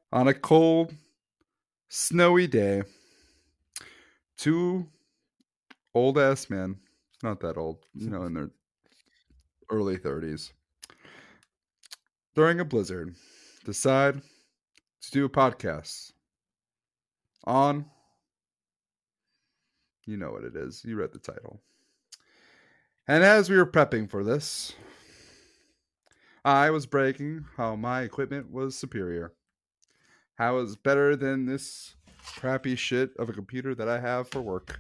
On a cold, snowy day, two old ass men, not that old, in their early 30s, during a blizzard, decide to do a podcast on, you know what it is. You read the title. And as we were prepping for this, I was bragging how my equipment was superior. How it was better than this crappy shit of a computer that I have for work.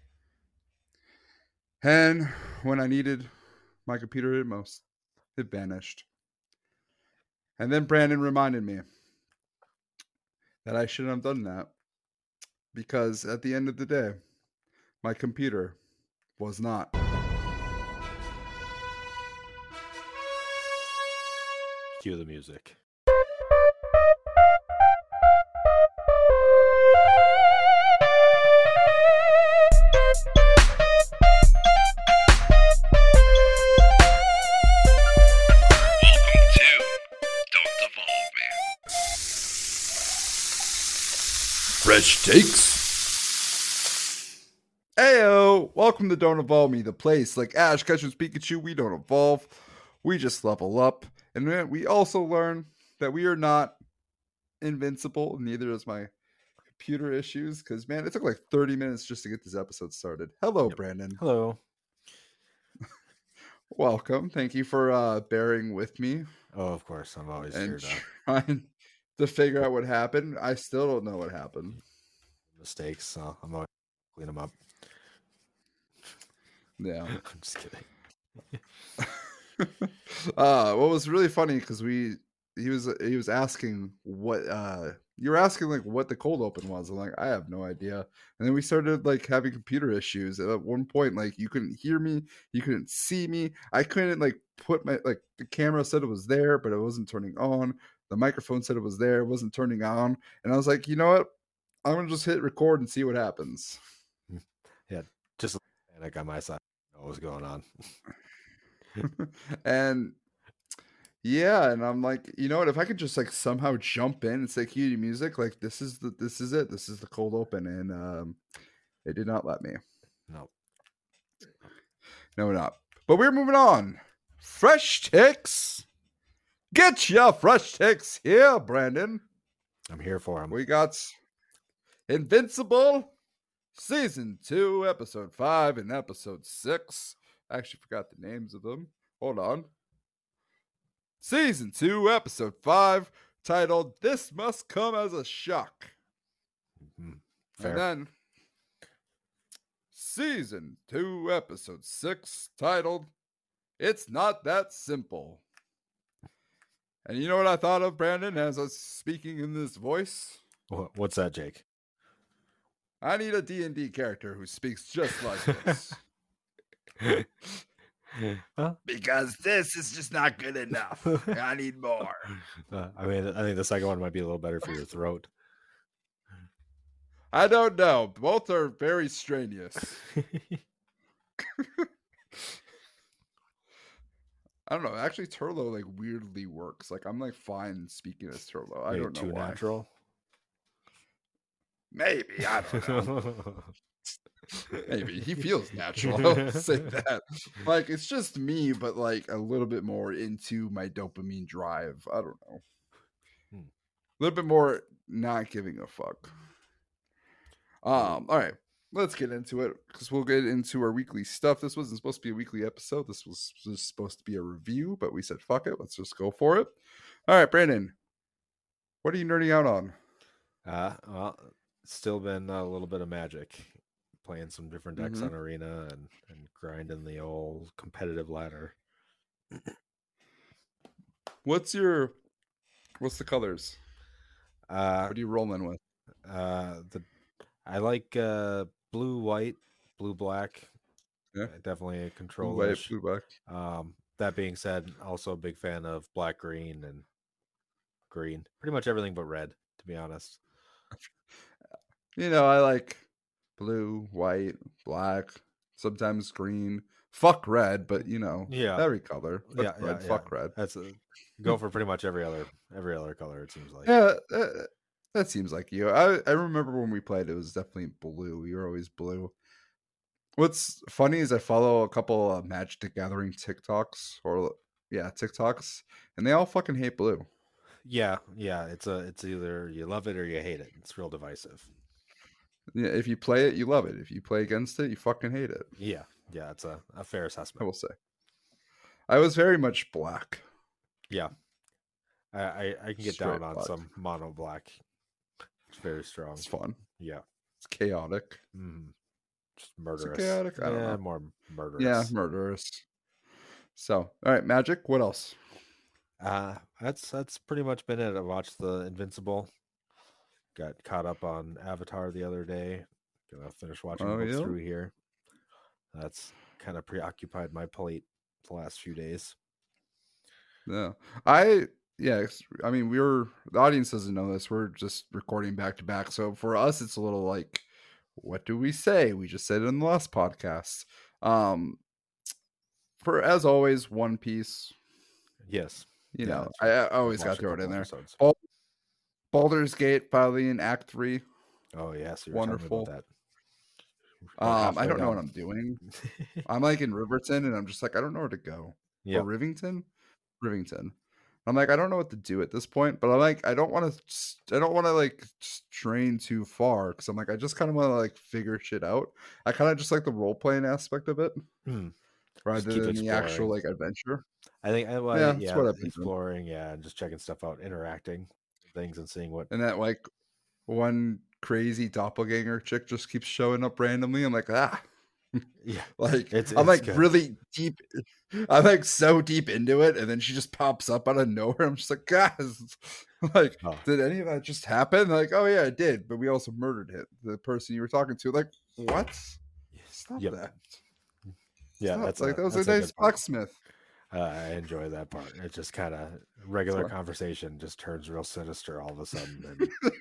And when I needed my computer at most, it vanished. And then Brandon reminded me that I shouldn't have done that because at the end of the day, my computer was not. Cue the music. Fresh takes. Heyo, welcome to Don't Evolve Me, the place. Like Ash catches Pikachu, we don't evolve. We just level up. And then we also learn that we are not invincible. Neither is my computer issues. Because, man, it took like 30 minutes just to get this episode started. Hello, Yep. Brandon. Hello. Welcome. Thank you for bearing with me. Oh, of course. I'm always here And to trying to figure out what happened. I still don't know what happened. mistakes, so I'm always clean them up. Yeah. I'm just kidding. What was really funny because he was asking what you were asking like what the cold open was. I'm like, I have no idea. And then we started like having computer issues. And at one point, like you couldn't hear me, you couldn't see me. I couldn't like put my like the camera said it was there, but it wasn't turning on. The microphone said it was there, it wasn't turning on. And I was like, you know what? I'm gonna just hit record and see what happens. Yeah, just panic on my side. I know what was going on. And yeah, and I'm like, you know what? If I could just like somehow jump in and say cue to music, like this is it. This is the cold open, and it did not let me. No. No, not. But we're moving on. Fresh ticks. Get ya fresh ticks here, Brandon. I'm here for him. We got Invincible Season 2, Episode 5, and Episode 6. I actually forgot the names of them. Hold on. Season 2, Episode 5, titled This Must Come as a Shock. Fair. And then Season 2, Episode 6, titled It's Not That Simple. And you know what I thought of, Brandon, as I was speaking in this voice? What's that, Jake? I need a D&D character who speaks just like this. Well, because this is just not good enough. I need more. I think the second one might be a little better for your throat. I don't know. Both are very strenuous. I don't know. Actually, Turlo like weirdly works. Like I'm like fine speaking as Turlo. I don't know too why. natural. Maybe I don't know. Maybe he feels natural. I'll say that. Like it's just me, but like a little bit more into my dopamine drive. I don't know. A little bit more not giving a fuck. All right. Let's get into it because we'll get into our weekly stuff. This wasn't supposed to be a weekly episode. This was just supposed to be a review, but we said fuck it. Let's just go for it. All right, Brandon. What are you nerding out on? Well, still been a little bit of Magic. Playing some different decks on Arena and grinding the old competitive ladder. What's the colors? What are you rolling with? I like blue, white, blue, black. Yeah, definitely a control. Blue, white, blue, black. That being said, also a big fan of black, green, and green. Pretty much everything but red, to be honest. I like blue, white, black, sometimes green, Fuck red, but you know, Yeah, every color. Fuck yeah, red. yeah, yeah. Fuck red. That's a go for pretty much every other color. It seems like. Yeah, that seems like you. I remember when we played, it was definitely blue. You were always blue. What's funny is I follow a couple of Magic the Gathering TikToks or yeah TikToks, and they all fucking hate blue. Yeah, yeah. It's either you love it or you hate it. It's real divisive. Yeah, if you play it, you love it. If you play against it, you fucking hate it. Yeah, yeah. It's a fair I assessment. will say. I was very much black. Yeah, I can get Straight down on black. some mono black. It's very strong. It's fun. Yeah. It's chaotic. Just Is it murderous. chaotic? I don't Yeah, know. more murderous. Yeah, murderous. So, all right, Magic. What else? That's pretty much been it. I watched the Invincible. Got caught up on Avatar the other day. Gonna finish watching Oh books yeah. through here. That's kind of preoccupied my plate the last few days. Yeah. I mean, the audience doesn't know this. We're just recording back to back. So for us, it's a little like, what do we say? We just said it in the last podcast. For as always, One Piece. Yes. You Yeah, know, that's I right. always I've got watched to throw a it in couple there. episodes. Baldur's Gate finally in Act 3. Oh yes, you were Wonderful. telling me about that. I don't know what down. I'm doing. I'm like in Riverton, and I'm just like, I don't know where to go. Yeah. Or Rivington. I'm like, I don't know what to do at this point, but I'm like, I don't want to like strain too far because I'm like, I just kind of want to like figure shit out. I kind of just like the role playing aspect of it rather keep than the actual exploring. like adventure. I think, That's what I've been doing. exploring, yeah, and just checking stuff out, interacting with things, and seeing what. And that like one crazy doppelganger chick just keeps showing up randomly. I'm like, Yeah, like it's I'm like good. really deep. I'm like so deep into it, and then she just pops up out of nowhere. I'm just like, guys, like, did any of that just happen? Like, oh yeah, it did, but we also murdered the person you were talking to. Like, what? Stop that. Yeah, Stop. that's like that was a good nice part. blacksmith. I enjoy that part. It's just kind of regular conversation just turns real sinister all of a sudden. And...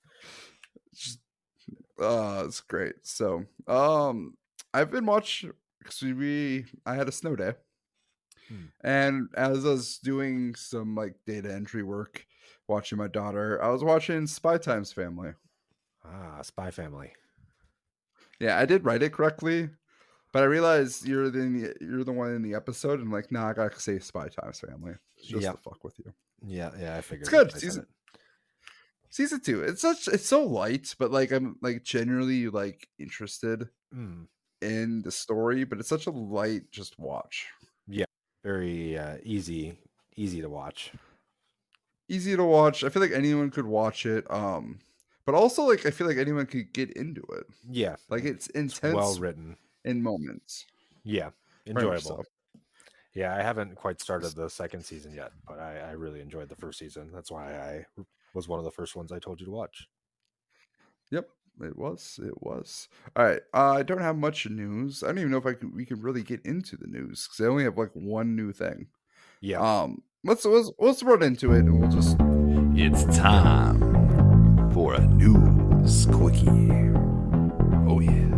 it's great. So, I've been watching because I had a snow day. And as I was doing some like data entry work, watching my daughter, I was watching Spy Times Family. Spy Family. Yeah, I did write it correctly, but I realized you're the one in the episode, and I'm like, nah, I gotta say Spy Times Family. Just to fuck with you. Yeah, I figured it's good. Season 2. It's so light, but like I'm like genuinely like interested in the story, but it's such a light just watch. Yeah, very easy to watch. Easy to watch. I feel like anyone could watch it. But also like I feel like anyone could get into it. Yeah, like it's intense, well written in moments. Yeah, enjoyable. Yeah, I haven't quite started the second season yet, but I really enjoyed the first season. That's why I was one of the first ones I told you to watch. Yep, it was. All right, I don't have much news. I don't even know if we can really get into the news because I only have like one new thing. Yeah. Let's run into it, and we'll just. It's time for a news quickie. Oh yeah.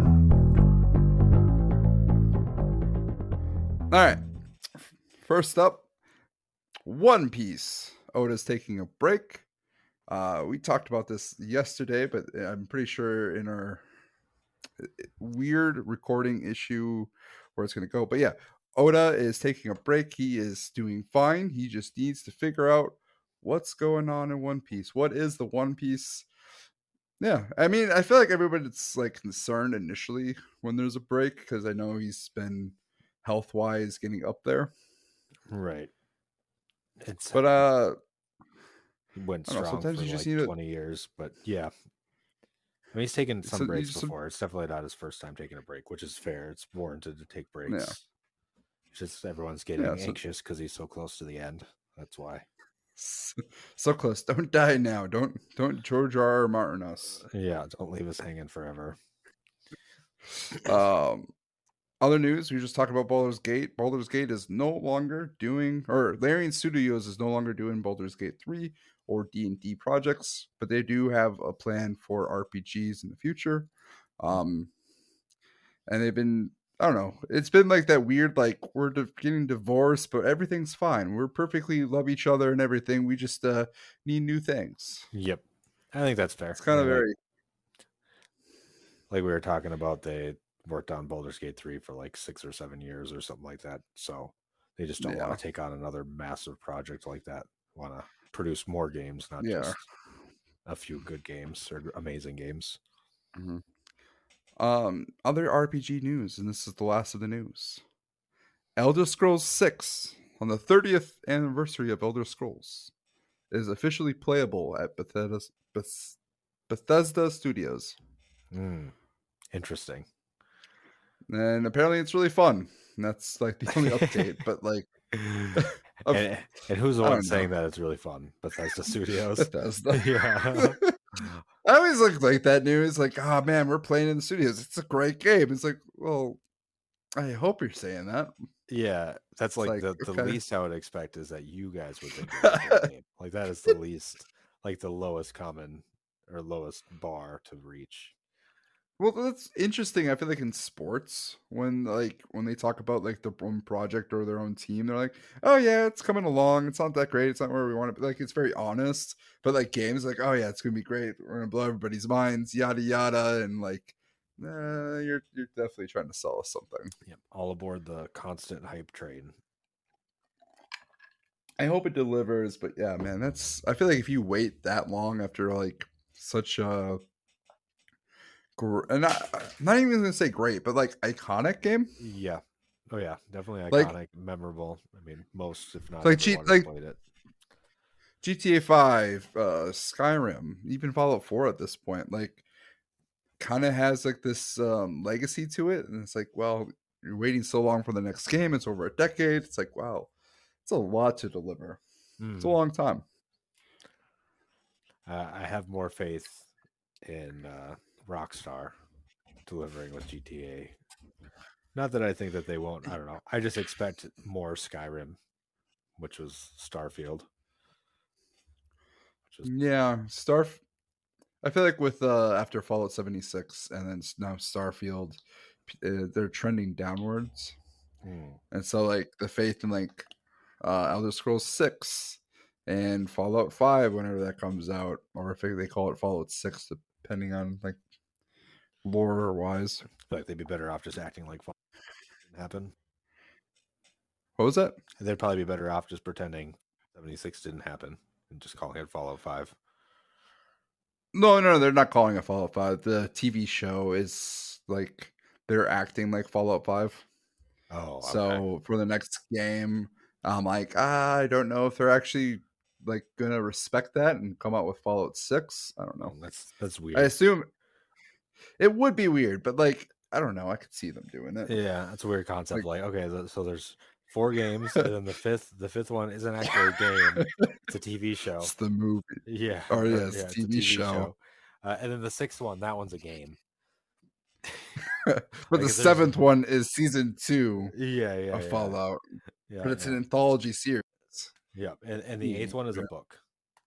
All right. First up, One Piece. Oda's taking a break. We talked about this yesterday, but I'm pretty sure in our weird recording issue where it's going to go. But yeah, Oda is taking a break. He is doing fine. He just needs to figure out what's going on in One Piece. What is the One Piece? Yeah, I mean, I feel like everybody's like concerned initially when there's a break because I know he's been health-wise getting up there. Right. But went strong sometimes for you just like need 20 years, but yeah. I mean, he's taken some breaks before. It's definitely not his first time taking a break, which is fair. It's warranted to take breaks. Yeah. It's just everyone's getting anxious because he's so close to the end. That's why. So close. Don't die now. Don't George R. R. Martin us. Yeah, don't leave us hanging forever. Other news, we just talked about Baldur's Gate. Baldur's Gate is no longer doing, or Larian Studios is no longer doing Baldur's Gate 3 or D&D projects, but they do have a plan for RPGs in the future. And they've been I don't know. It's been like that weird, like we're getting divorced, but everything's fine. We're perfectly love each other and everything. We just need new things. Yep, I think that's fair. It's kind of very like we were talking about. They worked on Baldur's Gate 3 for like 6 or 7 years or something like that. So they just don't want to take on another massive project like that. Want to produce more games, not just a few good games or amazing games. Mm-hmm. Other RPG news, and this is the last of the news. Elder Scrolls 6, on the 30th anniversary of Elder Scrolls, is officially playable at Bethesda Studios. Interesting. And apparently it's really fun. And that's like the only update, but like and who's the one saying that it's really fun? Bethesda Studios. Bethesda. Yeah. I always look like that news, like, oh man, we're playing in the studios. It's a great game. It's like, well, I hope you're saying that. Yeah, that's like the least I would expect is that you guys would think it's a great game. Like that is the least, like the lowest common or lowest bar to reach. Well, that's interesting. I feel like in sports, when they talk about like their own project or their own team, they're like, "Oh yeah, it's coming along. It's not that great. It's not where we want it." But like, it's very honest. But like games, like, "Oh yeah, it's gonna be great. We're gonna blow everybody's minds." Yada yada, and like, you're definitely trying to sell us something. Yep, all aboard the constant hype train. I hope it delivers, but yeah, man, I feel like if you wait that long after like such a and not even gonna say great, but like iconic game. Yeah. Oh yeah, definitely iconic, like, memorable. I mean, most if not like played it. GTA 5, Skyrim, even Fallout 4 at this point, like kind of has like this legacy to it, and it's like, well, you're waiting so long for the next game. It's over a decade. It's like, wow, it's a lot to deliver. It's a long time. I have more faith in Rockstar delivering with GTA. Not that I think that they won't. I don't know. I just expect more Skyrim, which was Starfield. Yeah, I feel like with after Fallout 76 and then now Starfield, they're trending downwards, and so like the faith in like Elder Scrolls 6 and Fallout 5 whenever that comes out, or if they call it Fallout 6, depending on like lore wise. I feel like they'd be better off just acting like Fallout didn't happen. What was that? They'd probably be better off just pretending 76 didn't happen and just calling it Fallout 5. No, they're not calling it Fallout 5. The TV show is like they're acting like Fallout 5. Oh, okay. So for the next game, I'm like, I don't know if they're actually like gonna respect that and come out with Fallout 6. I don't know. That's weird. I assume it would be weird, but like I don't know. I could see them doing it. Yeah, that's a weird concept. Like okay, so there's 4 games, and then the fifth one isn't actually a game; it's a TV show. It's the movie. Yeah. Or it's a TV show. And then the 6th one, that one's a game. But like the 7th one is season 2. Yeah. Of Fallout. Yeah, but it's an anthology series. Yeah, and the 8th one is a book.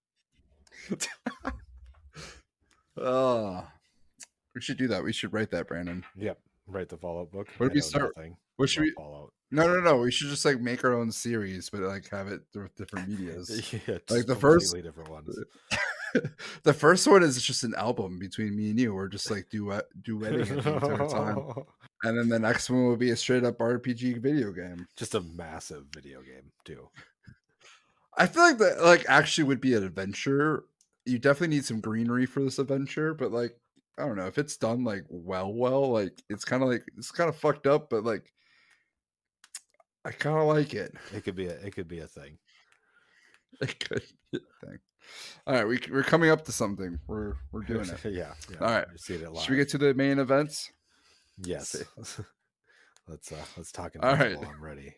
We should do that. We should write that, Brandon. Yep, write the Fallout book. What did we start? What should we? Fallout. No. We should just like make our own series, but like have it with different medias. Yeah, like the first, different ones. The first one is just an album between me and you. We're just like duetting it the entire time, and then the next one will be a straight up RPG video game. Just a massive video game too. I feel like that like actually would be an adventure. You definitely need some greenery for this adventure, but like I don't know if it's done like well, like it's kind of fucked up, but like I kind of like it. It could be a thing. It could be a thing. All right, we're coming up to something. We're doing it. Yeah. All right. Should we get to the main events? Yes. Let's talk Invincible. All right. I'm ready.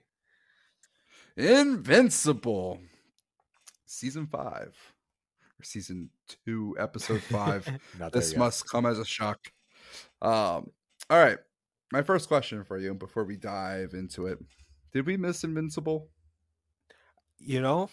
Invincible, season 5 or season 2, episode 5. This must come as a shock. All right. My first question for you before we dive into it: did we miss Invincible? You know,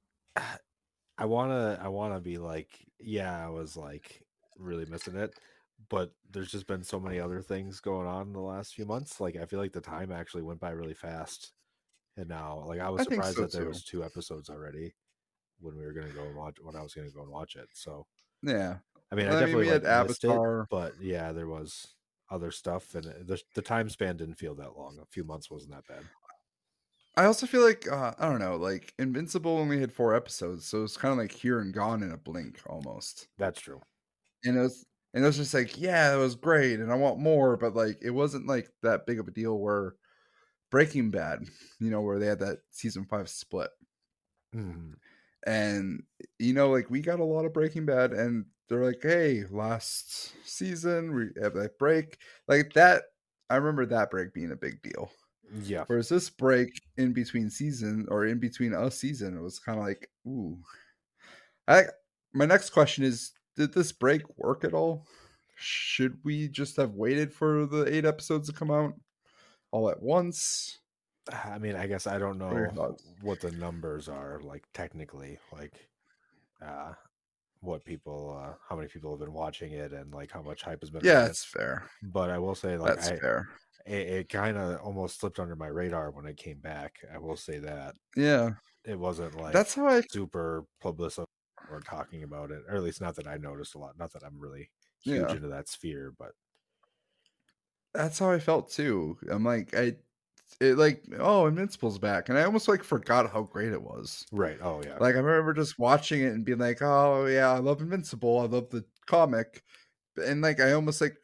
I wanna be like, yeah, I was like really missing it, but there's just been so many other things going on in the last few months. Like I feel like the time actually went by really fast. And now, like I was I think surprised so that there too. was 2 episodes already when we were gonna go and watch when I was gonna go and watch it. So Yeah. I mean, I I mean, definitely we had like missed it, Avatar. but yeah, there was other stuff, and the time span didn't feel that long. A few months wasn't that bad. I also feel like I don't know, like Invincible only had 4 episodes, so it's kind of like here and gone in a blink almost. That's true. And it was just like, yeah, it was great, and I want more, but like it wasn't like that big of a deal where Breaking Bad, where they had that season 5 split. Mhm. And like we got a lot of Breaking Bad, and they're like, hey, last season we have that break. Like that, I remember that break being a big deal. Yeah. Whereas this break in between season or in between a season, it was kind of like, ooh. My next question is, did this break work at all? Should we just have waited for the 8 episodes to come out all at once? I mean, I guess I don't What are your know thoughts? what the numbers are like technically, like uh what people how many people have been watching it and like how much hype has been Yeah, around it. that's fair. But I will say like That's fair. it kind of almost slipped under my radar when it came back. I will say that Yeah. it wasn't like That's how I super publicized or talking about it, or at least not that I noticed a lot. Not that I'm really huge yeah. into that sphere, but That's how I felt too. I'm like, it like, oh, Invincible's back, and I almost like forgot how great it was. right. Oh yeah. Like I remember just watching it and being like, oh yeah, I love Invincible, I love the comic, and like I almost like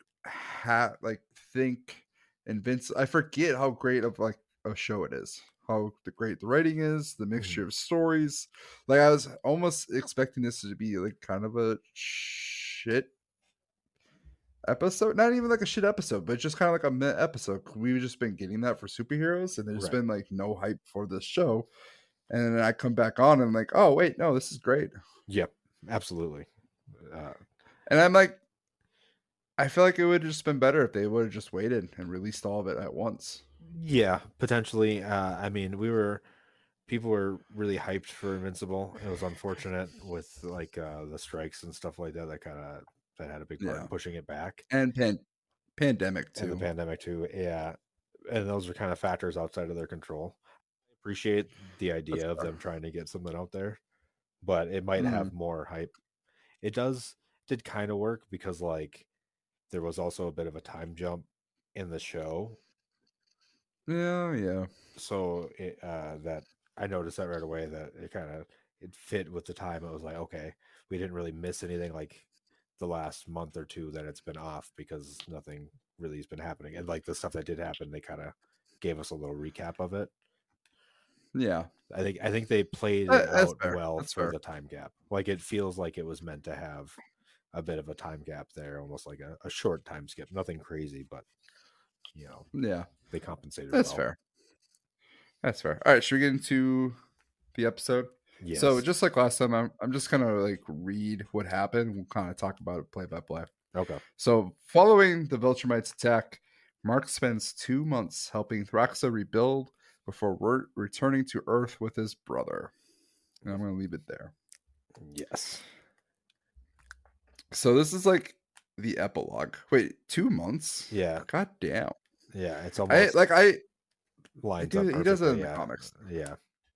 think I forget how great of like a show it is, how great the writing is, the mixture of stories. Like I was almost expecting this to be like kind of a shit episode, not even like a shit episode, but just kind of like a meh episode. We've just been getting that for superheroes, and there's Right. been like no hype for this show. And then I come back on and I'm like, oh wait, no, this is great. Yep. Absolutely. And I'm like, I feel like it would have just been better if they would have just waited and released all of it at once. Yeah, potentially. I mean, people were really hyped for Invincible. It was unfortunate with like the strikes and stuff like that that had a big part Yeah. in pushing it back. And pandemic too. And the pandemic too. Yeah. And those are kind of factors outside of their control. I appreciate the idea of them trying to get something out there, but it might have more hype. It did kind of work because like there was also a bit of a time jump in the show. Yeah. So that I noticed that right away that it fit with the time. It was like, okay, we didn't really miss anything like the last month or two that it's been off because nothing really has been happening. And like the stuff that did happen, they kind of gave us a little recap of it. Yeah. I think they played it That's out fair. well That's for fair. the time gap. Like it feels like it was meant to have a bit of a time gap there, almost like a short time skip. Nothing crazy, but Yeah. they compensated That's well. fair. That's fair. All right, should we get into the episode? Yes. So just like last time, I'm just gonna like read what happened. We'll kind of talk about it play by play. Okay. So following the Viltrumites' attack, Mark spends 2 months helping Thraxa rebuild before returning to Earth with his brother. And I'm gonna leave it there. Yes. So this is like the epilogue. Wait, 2 months? Yeah. God damn. Yeah, it's almost lines up perfectly. He does it in the comics. Yeah.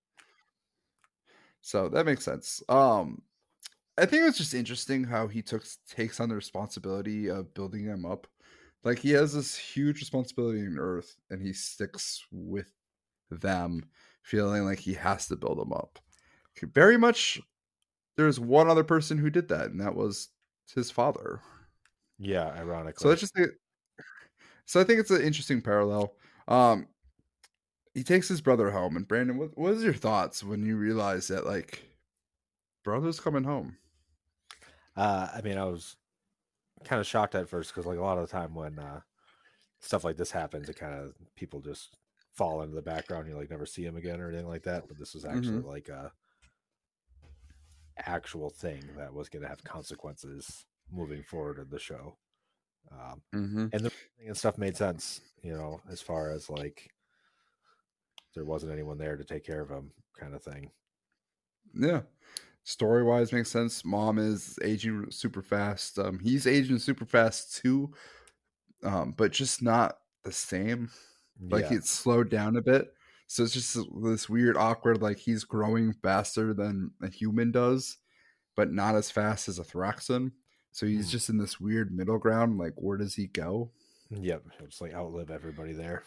So that makes sense. I think it's just interesting how he takes on the responsibility of building them up. Like he has this huge responsibility in Earth, and he sticks with them, feeling like he has to build them up. Very much. There's one other person who did that, and that was his father. Yeah, ironically. So I think it's an interesting parallel. He takes his brother home, and Brandon, what was your thoughts when you realized that like brother's coming home? I mean, I was kind of shocked at first because like a lot of the time when stuff like this happens, it kind of people just fall into the background. You like never see him again or anything like that. But this was actually like a actual thing that was going to have consequences moving forward in the show. And the stuff made sense, as far as like there wasn't anyone there to take care of him, kind of thing. Yeah, Story wise makes sense. Mom is aging super fast. He's aging super fast too, but just not the same. Like Yeah. it's slowed down a bit. So it's just this weird, awkward, like he's growing faster than a human does, but not as fast as a Thraxan. So he's just in this weird middle ground. Like, where does he go? Yep. It's like outlive everybody there.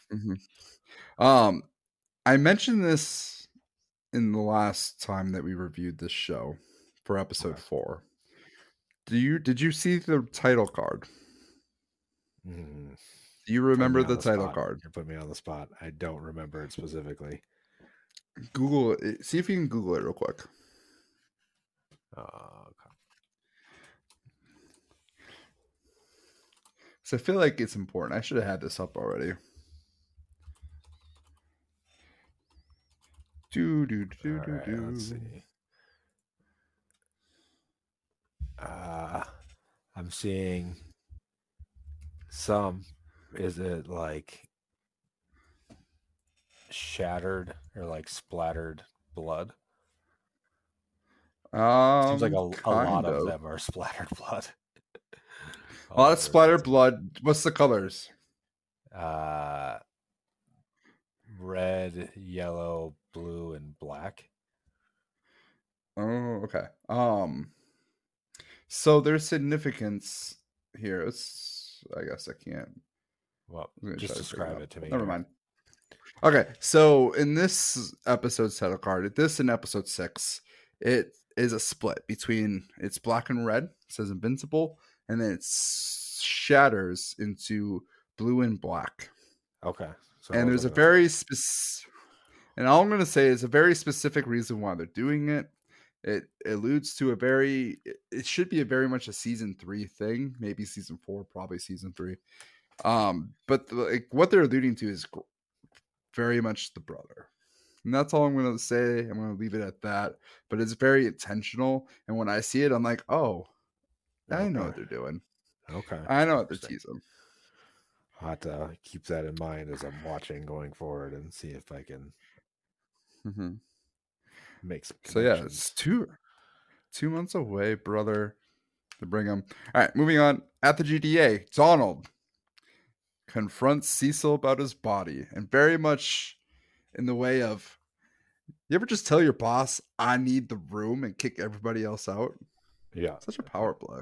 I mentioned this in the last time that we reviewed this show for episode 4. Did you see the title card? Do you remember the title card? You put me on the spot. I don't remember it specifically. Google it. See if you can Google it real quick. Okay. So I feel like it's important. I should have had this up already. Let's see. I'm seeing some. Is it like shattered or like splattered blood? Seems like a lot of them are splattered blood. A lot of splattered blood. What's the colors? Red, yellow, blue, and black. Oh, okay. So there's significance here. I guess I can't. Well, just describe it to me. Never mind. Okay, so in this episode's title card, this in episode 6, it is a split between it's black and red, it says invincible, and then it shatters into blue and black. Okay. So and there's a very specific, and all I'm going to say is a very specific reason why they're doing it. It alludes to it should be a very much a season 3 thing, maybe season 4, probably season 3. But what they're alluding to is very much the brother. And that's all I'm going to say. I'm going to leave it at that. But it's very intentional. And when I see it, I'm like, oh, I know what they're doing. Okay. I know what they're teasing. I'll have to keep that in mind as I'm watching going forward and see if I can make some connections. So yeah, it's 2 months away, brother, to bring him. All right, moving on. At the GDA, Donald confronts Cecil about his body, and very much in the way of, you ever just tell your boss, I need the room, and kick everybody else out? Yeah. Such a power play.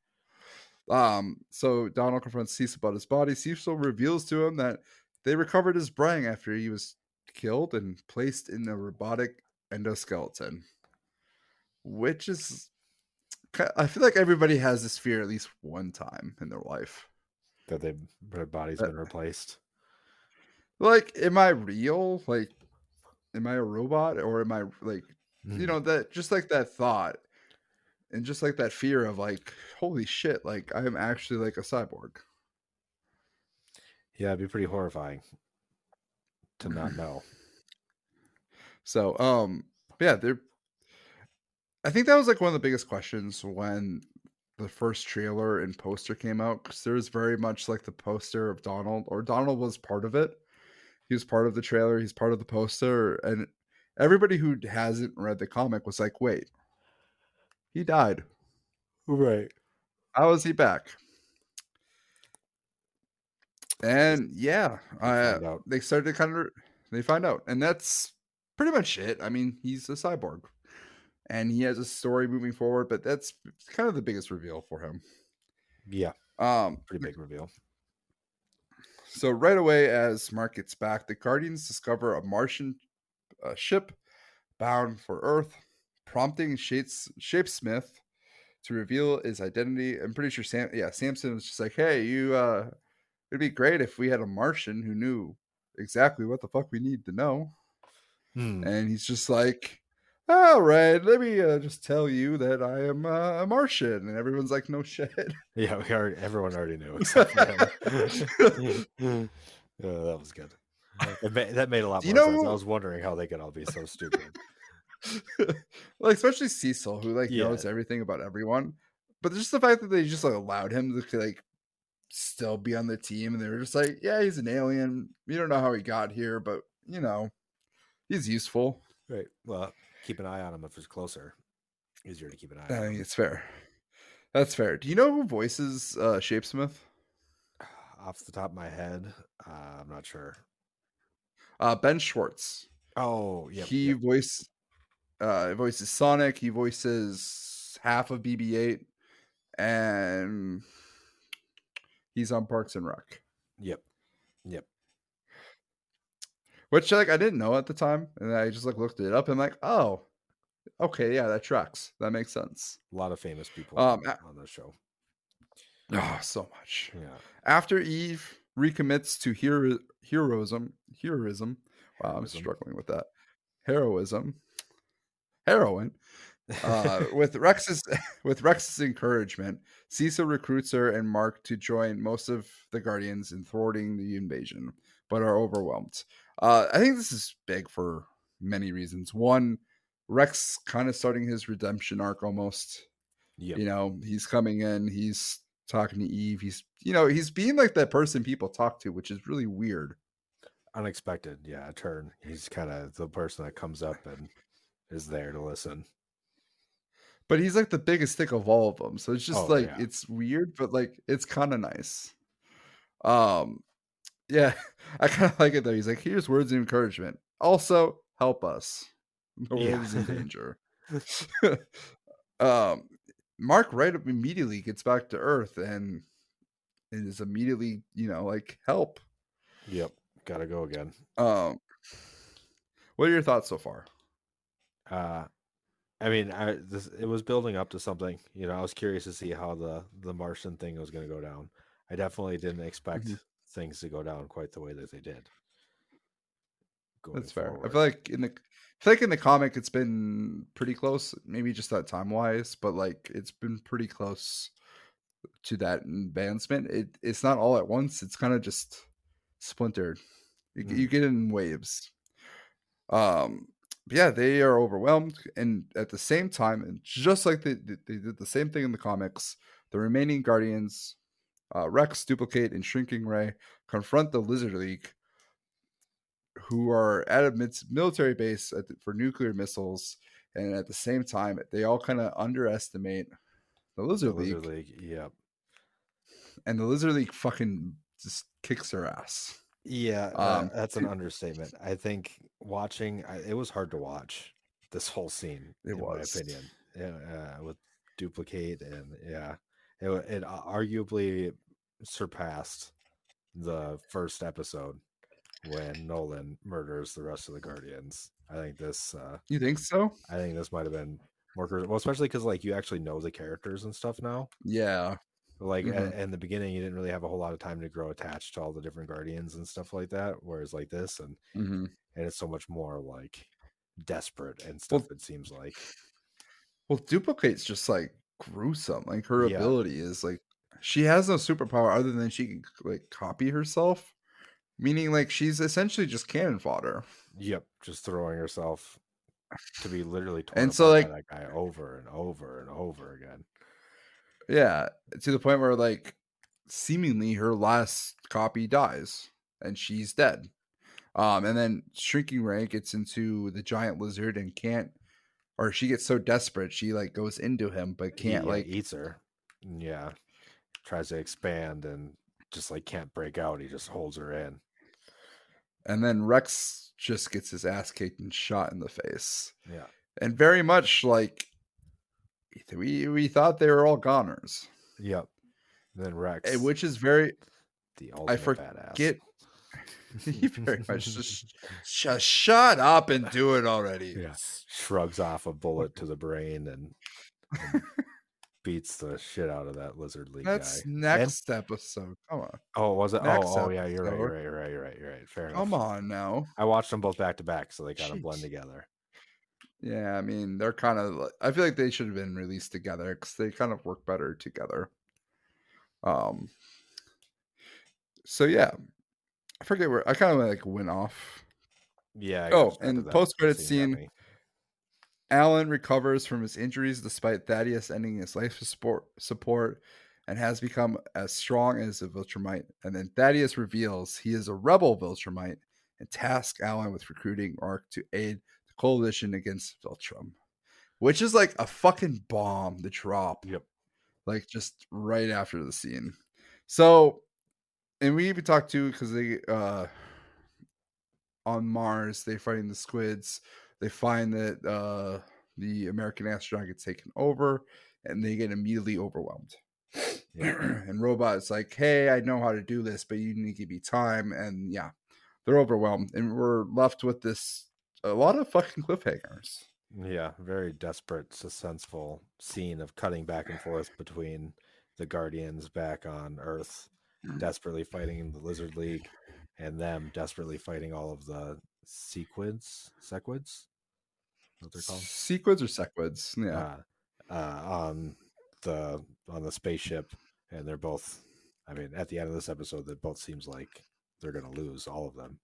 So Donald confronts Cecil about his body. Cecil reveals to him that they recovered his brain after he was killed and placed in a robotic endoskeleton, which is, I feel like everybody has this fear at least one time in their life. That their body's been replaced. Like, am I real? Like, am I a robot? Or am I like, that just like that thought and just like that fear of like, holy shit, like I am actually like a cyborg. Yeah, it'd be pretty horrifying to not know. So, yeah, I think that was like one of the biggest questions when the first trailer and poster came out, because there's very much like the poster of Donald, or Donald was part of it. He was part of the trailer. He's part of the poster. And everybody who hasn't read the comic was like, wait, he died. Right. How is he back? And yeah, they started they find out. And that's pretty much it. I mean, he's a cyborg. And he has a story moving forward, but that's kind of the biggest reveal for him. Yeah. Pretty big reveal. So right away, as Mark gets back, the Guardians discover a Martian ship bound for Earth, prompting Shapesmith to reveal his identity. I'm pretty sure Samson was just like, hey, it'd be great if we had a Martian who knew exactly what the fuck we need to know. And he's just like, all right, let me just tell you that I am a Martian. And everyone's like, no shit. Yeah, everyone already knew except for him. That was good. That made a lot more sense. I was wondering how they could all be so stupid. Well, especially Cecil, who knows everything about everyone. But just the fact that they just allowed him to still be on the team, and they were just like, yeah, he's an alien. We don't know how he got here, but he's useful. Right. Well, keep an eye on him if he's closer. Easier to keep an eye I on. mean, it's fair. That's fair. Do you know who voices Shapesmith? Off the top of my head, I'm not sure. Ben Schwartz. Oh, yep. He voices Sonic. He voices half of BB-8, and he's on Parks and Rec. Yep. Which like I didn't know at the time, and I just like looked it up and like, oh, okay, yeah, that tracks. That makes sense. A lot of famous people on the show. Oh, so much. Yeah. After Eve recommits to heroism. Wow, I'm struggling with that. Heroin. With Rex's encouragement, Cecil recruits her and Mark to join most of the Guardians in thwarting the invasion, but are overwhelmed. I think this is big for many reasons. One, Rex kind of starting his redemption arc almost. Yep. You know, he's coming in, he's talking to Eve, he's being like that person people talk to, which is really weird. Unexpected, yeah, turn. He's kind of the person that comes up and is there to listen. But he's like the biggest stick of all of them. So it's just it's weird, but like it's kind of nice. Yeah, I kind of like it though. He's like, here's words of encouragement. Also, help us. The world is in danger. Mark right up immediately gets back to Earth and is immediately, like help. Yep, gotta go again. What are your thoughts so far? I mean, it was building up to something. I was curious to see how the Martian thing was going to go down. I definitely didn't expect things to go down quite the way that they did. That's fair. I feel like in the comic, it's been pretty close. Maybe just that time wise, but like it's been pretty close to that advancement. It's not all at once. It's kind of just splintered. You get it in waves. Yeah, they are overwhelmed, and at the same time, and just like they did the same thing in the comics, the remaining Guardians, Rex, Duplicate, and Shrinking Ray, confront the Lizard League, who are at a military base for nuclear missiles, and at the same time, they all kind of underestimate the Lizard League. Yep. And the Lizard League fucking just kicks their ass. Yeah, that's an understatement. I think watching, it was hard to watch this whole scene. In my opinion, with Duplicate, and it arguably surpassed the first episode when Nolan murders the rest of the Guardians. I think this. You think so? I think this might have been more, well, especially because like you actually know the characters and stuff now. Yeah. Like in the beginning, you didn't really have a whole lot of time to grow attached to all the different Guardians and stuff like that. Whereas like this, and it's so much more like desperate and stuff. It seems like. Well, Duplicate's just like gruesome. Like her ability is like she has no superpower other than she can like copy herself, meaning like she's essentially just cannon fodder. Yep, just throwing herself to be literally torn and so like by that guy over and over and over again. Yeah, to the point where like seemingly her last copy dies and she's dead. And then Shrinking Ray gets into the giant lizard and can't, or she gets so desperate she like goes into him but can't like eats her. Yeah, tries to expand and just like can't break out. He just holds her in. And then Rex just gets his ass kicked and shot in the face. Yeah, and very much like. We thought they were all goners. Yep. And then Rex, which is very the ultimate badass. He very much just shut up and do it already. Yeah. Shrugs off a bullet to the brain and beats the shit out of that Lizard League guy. That's next episode. Come on. Oh, was it? Oh, yeah. You're right. Fair enough. Come on now. I watched them both back to back, so they kind of blend together. Yeah, I mean, they're kind of. I feel like they should have been released together because they kind of work better together. So yeah, I forget where I kind of like went off. Yeah. And post-credit scene, Alan recovers from his injuries despite Thaddeus ending his life support, and has become as strong as a Viltrumite. And then Thaddeus reveals he is a rebel Viltrumite and tasks Alan with recruiting Ark to aid coalition against Viltrum. which is like a fucking bomb to drop. Yep. Like just right after the scene. So, and we even talked to because they on Mars they fighting the squids. They find that the American astronaut gets taken over, and they get immediately overwhelmed. Yeah. And Robot's like, "Hey, I know how to do this, but you need to give me time." And yeah, they're overwhelmed, and we're left with a lot of fucking cliffhangers. Yeah, very desperate, suspenseful scene of cutting back and forth between the Guardians back on Earth, desperately fighting the Lizard League, and them desperately fighting all of the Sequids, what they're called, Sequids or Sequids, yeah. On the spaceship, and they're both. I mean, at the end of this episode, it both seems like they're going to lose, all of them.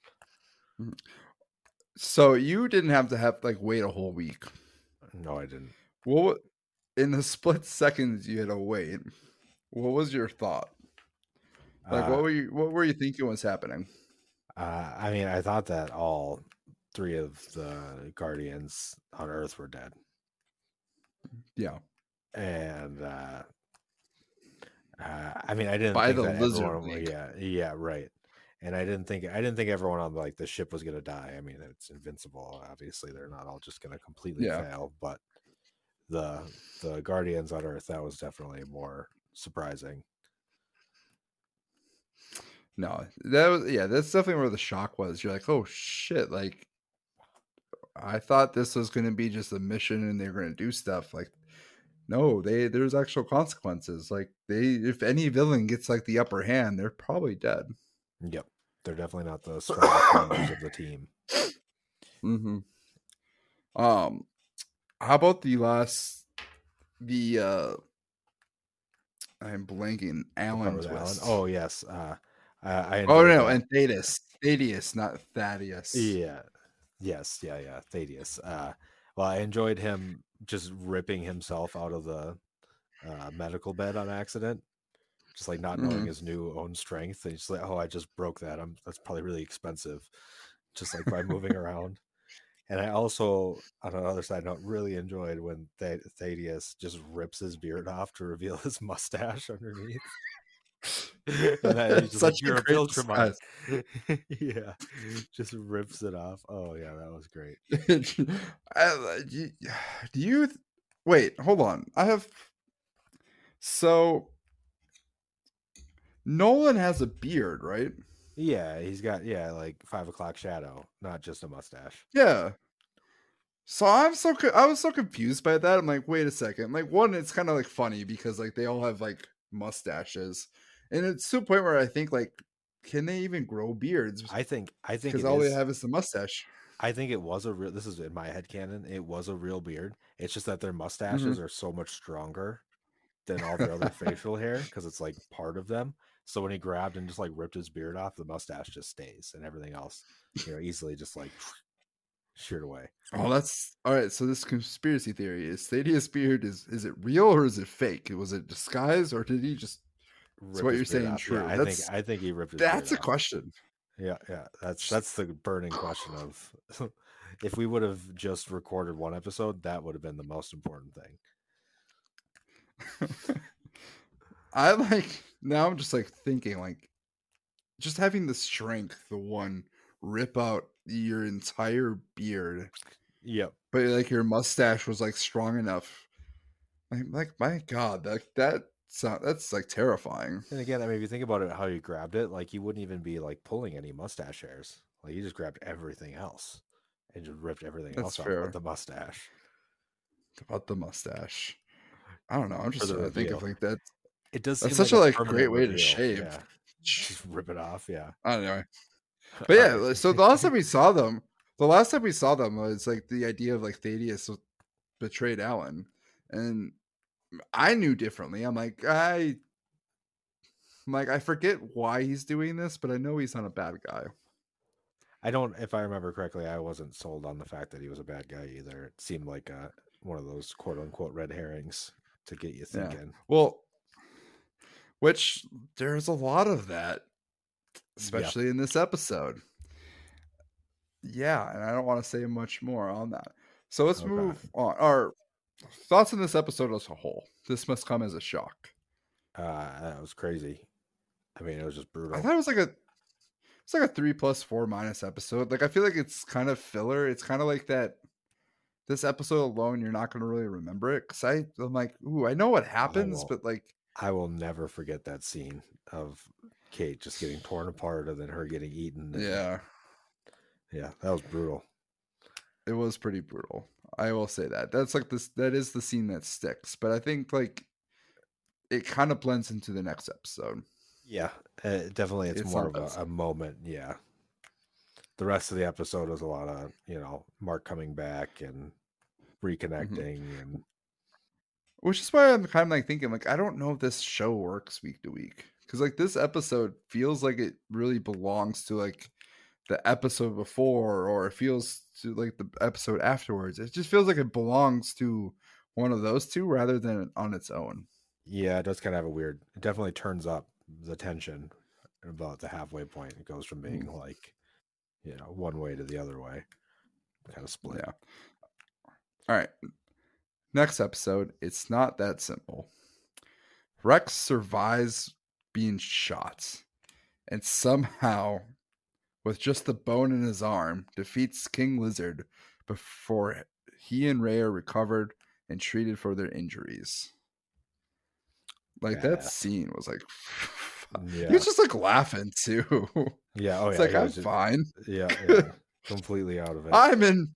So you didn't have to wait a whole week. No, I didn't. Well, in the split seconds you had to wait, what was your thought? Like, what were you thinking was happening? I mean, I thought that all 3 of the Guardians on Earth were dead. Yeah, and I mean, I didn't by think the that Lizard everyone, League. yeah, right. And I didn't think everyone on like the ship was gonna die. I mean, it's invincible. Obviously, they're not all just gonna completely fail. But the Guardians on Earth, that was definitely more surprising. No, that's definitely where the shock was. You're like, oh shit! Like, I thought this was going to be just a mission and they're going to do stuff. Like, no, there's actual consequences. Like, if any villain gets like the upper hand, they're probably dead. Yep, they're definitely not the strongest members of the team. Mm-hmm. How about I'm blanking. Alan twist. Oh yes. And Thaddeus, not Thaddeus. Yeah. Yes. Yeah. Thaddeus. Well, I enjoyed him just ripping himself out of the medical bed on accident, just like not knowing his new own strength. And he's just like, oh, I just broke that. That's probably really expensive, just like by moving around. And I also, on another side note, really enjoyed when Thaddeus just rips his beard off to reveal his mustache underneath. And that he's just Such like, you're a Viltrumite. Yeah, just rips it off. Oh yeah, that was great. Do you wait? Hold on. So Nolan has a beard, right? Yeah, he's got like 5 o'clock shadow, not just a mustache. Yeah. So I was so confused by that. I'm like, wait a second. Like, one, it's kind of like funny because like they all have like mustaches, and it's to a point where I think like, can they even grow beards? I think because all they have is the mustache. I think it was a real. This is in my headcanon. It was a real beard. It's just that their mustaches are so much stronger than all their other facial hair because it's like part of them. So when he grabbed and just like ripped his beard off, the mustache just stays, and everything else, easily just like sheared away. Oh, that's all right. So this conspiracy theory is Thaddeus' beard is it real or is it fake? Was it disguised or did he just? That's what you're saying. Off. True. Yeah, I think he ripped his That's beard a question. Yeah. That's the burning question of if we would have just recorded one episode, that would have been the most important thing. Now I'm just like thinking like just having the strength to rip out your entire beard. Yep. But like your mustache was like strong enough. Like my God, that's like terrifying. And again, I mean, if you think about it, how you grabbed it, like you wouldn't even be like pulling any mustache hairs. Like you just grabbed everything else and just ripped everything else off with the mustache. About the mustache. I don't know. I'm just trying to think of like that. It does. That's such a great way to shave. Yeah. Just rip it off. Yeah. I don't know. But yeah, so the last time we saw them was like the idea of like Thaddeus betrayed Alan, and I knew differently. I'm like I forget why he's doing this, but I know he's not a bad guy. I don't, if I remember correctly, I wasn't sold on the fact that he was a bad guy either. It seemed like one of those quote unquote red herrings to get you thinking. Yeah. Well, which there's a lot of that, especially in this episode. Yeah, and I don't want to say much more on that. So let's Okay. move on. Our thoughts on this episode as a whole. This must come as a shock. That was crazy. I mean, it was just brutal. I thought it was like a 3+4- episode. Like I feel like it's kind of filler. It's kind of like that. This episode alone, you're not going to really remember it because I'm like, ooh, I know what happens, but like, I will never forget that scene of Kate just getting torn apart and then her getting eaten. Yeah, that was brutal. It was pretty brutal. I will say that. That's like this. That is the scene that sticks. But I think like it kind of blends into the next episode. Yeah, definitely. It's more of a moment. Yeah. The rest of the episode was a lot of, Mark coming back and reconnecting and which is why I'm kind of like thinking like I don't know if this show works week to week because like this episode feels like it really belongs to like the episode before or it feels to like the episode afterwards. It just feels like it belongs to one of those two rather than on its own. Yeah, it does kind of have a weird. It definitely turns up the tension about the halfway point. It goes from being like, one way to the other way, kind of split. Yeah. All right. Next episode, it's not that simple. Rex survives being shot and somehow, with just the bone in his arm, defeats King Lizard before he and Ray are recovered and treated for their injuries. Like that scene was like, he was just like laughing too. Yeah, oh it's yeah, like I'm fine. Yeah, completely out of it. I'm in.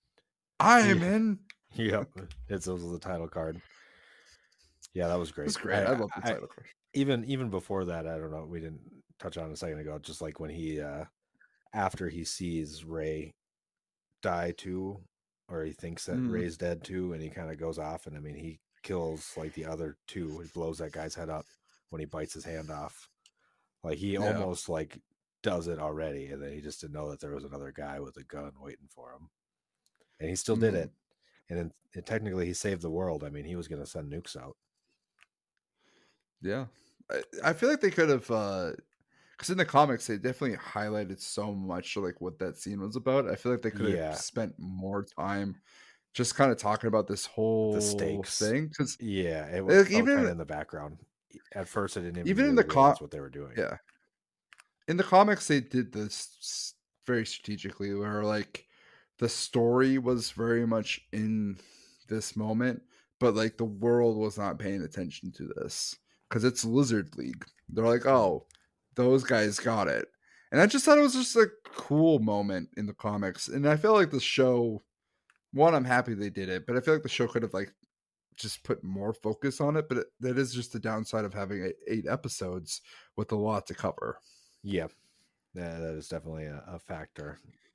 Yep, it was the title card. Yeah, that was great. It's great. I love the title card. Even before that, I don't know. We didn't touch on it a second ago. Just like when he, after he sees Ray die too, or he thinks that Ray's dead too, and he kind of goes off, and I mean he kills like the other two. He blows that guy's head up when he bites his hand off. Like he almost like does it already, and then he just didn't know that there was another guy with a gun waiting for him, and he still did it. And technically, he saved the world. I mean, he was going to send nukes out. Yeah, I feel like they could have, because in the comics they definitely highlighted so much like what that scene was about. I feel like they could have spent more time just kind of talking about this whole thing. Because it was like, even in the background. At first, I didn't even realize what they were doing. Yeah, in the comics they did this very strategically, where like the story was very much in this moment, but like the world was not paying attention to this because it's Lizard League. They're like, oh, those guys got it. And I just thought it was just a cool moment in the comics. And I feel like the show, one, I'm happy they did it, but I feel like the show could have like just put more focus on it. But that is just the downside of having 8 episodes with a lot to cover. Yeah, that is definitely a factor.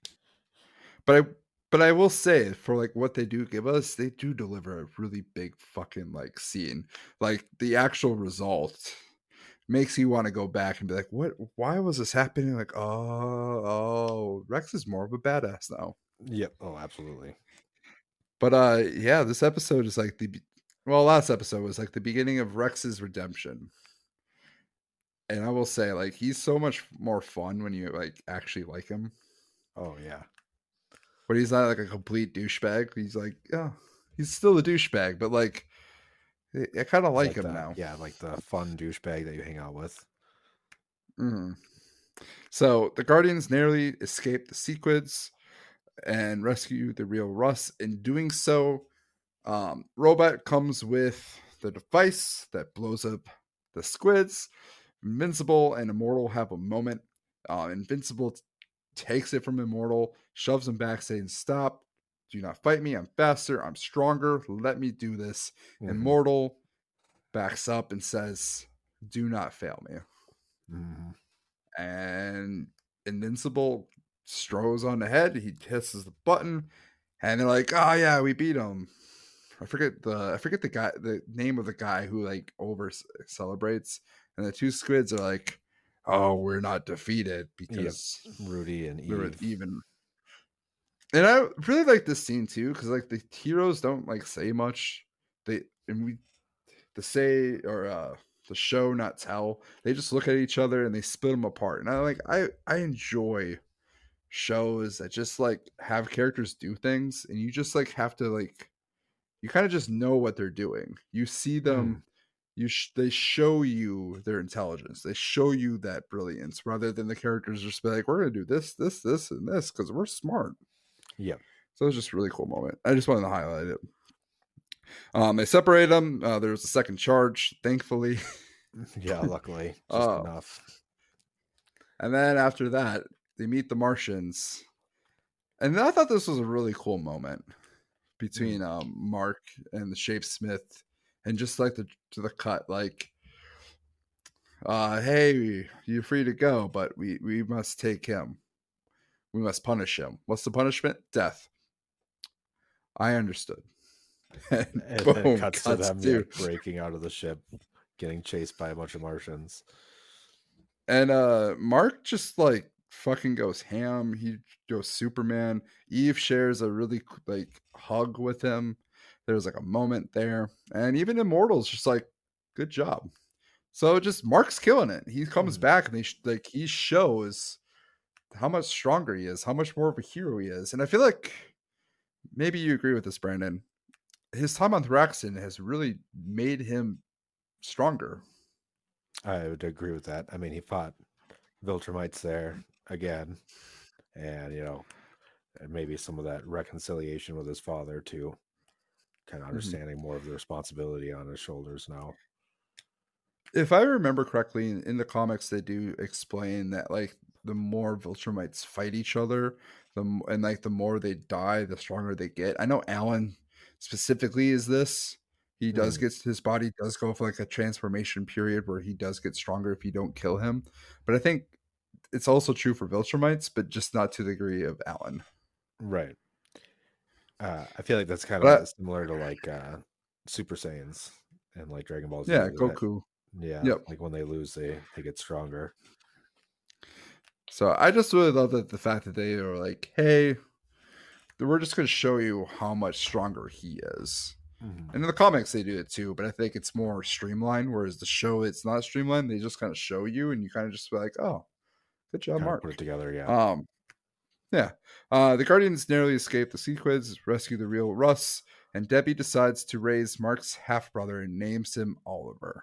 But I will say, for like what they do give us, they do deliver a really big fucking like scene. Like the actual result makes you want to go back and be like, what? Why was this happening? Like, oh, Rex is more of a badass now. Yep. Oh, absolutely. But yeah, this episode is like last episode was like the beginning of Rex's redemption. And I will say, like, he's so much more fun when you like actually like him. Oh yeah. But he's not like a complete douchebag. He's like, yeah, he's still a douchebag, but like, I kind of like him now. Yeah, like the fun douchebag that you hang out with. Mm-hmm. So the Guardians narrowly escape the Sequids and rescue the real Russ. In doing so, Robot comes with the device that blows up the squids. Invincible and Immortal have a moment. Invincible takes it from Immortal, shoves him back, saying, stop, do not fight me, I'm faster, I'm stronger, let me do this. Immortal backs up and says, do not fail me. And Invincible strolls on ahead, he hisses the button, and they're like, oh yeah, we beat him. I forget the name of the guy who like over celebrates, and the two squids are like, oh, we're not defeated because Rudy and Eve. We were even. And I really like this scene too, because like the heroes don't like say much. The show not tell. They just look at each other and they split them apart. And I enjoy shows that just like have characters do things, and you just like have to like you kind of just know what they're doing. You see them, they show you their intelligence. They show you that brilliance, rather than the characters just be like, "We're gonna do this, this, this, and this because we're smart." Yep. So it was just a really cool moment. I just wanted to highlight it. They separated them. There was a second charge, thankfully. Yeah, luckily, just enough. And then after that, they meet the Martians, and I thought this was a really cool moment between Mark and the Shapesmith, and just like the cut, like, hey, you're free to go, but we must take him. We must punish him. What's the punishment? Death. I understood. And boom, then cuts to them to breaking out of the ship, getting chased by a bunch of Martians. And Mark just like fucking goes ham. He goes Superman. Eve shares a really like hug with him. There's like a moment there, and even Immortal's just like, good job. So just Mark's killing it. He comes back and he shows how much stronger he is, how much more of a hero he is. And I feel like maybe you agree with this, Brandon. His time on Thraxon has really made him stronger. I would agree with that. I mean, he fought Viltrumites there again, and maybe some of that reconciliation with his father too, kind of understanding more of the responsibility on his shoulders now. If I remember correctly, in the comics, they do explain that like the more Viltrumites fight each other, and like the more they die, the stronger they get. I know Alan specifically is this. He does get, his body does go for like a transformation period where he does get stronger if you don't kill him. But I think it's also true for Viltrumites, but just not to the degree of Alan. Right. I feel like that's kind of similar to like Super Saiyans and like Dragon Ball Z. Yeah, Goku. Like when they lose, they get stronger. So I just really love that the fact that they are like, hey, we're just going to show you how much stronger he is. And in the comics, they do it too, but I think it's more streamlined. Whereas the show, it's not streamlined. They just kind of show you, and you kind of just be like, "Oh, good job, Mark." Put it together, yeah. The Guardians narrowly escape the Sequids, rescue the real Russ, and Debbie decides to raise Mark's half brother and names him Oliver.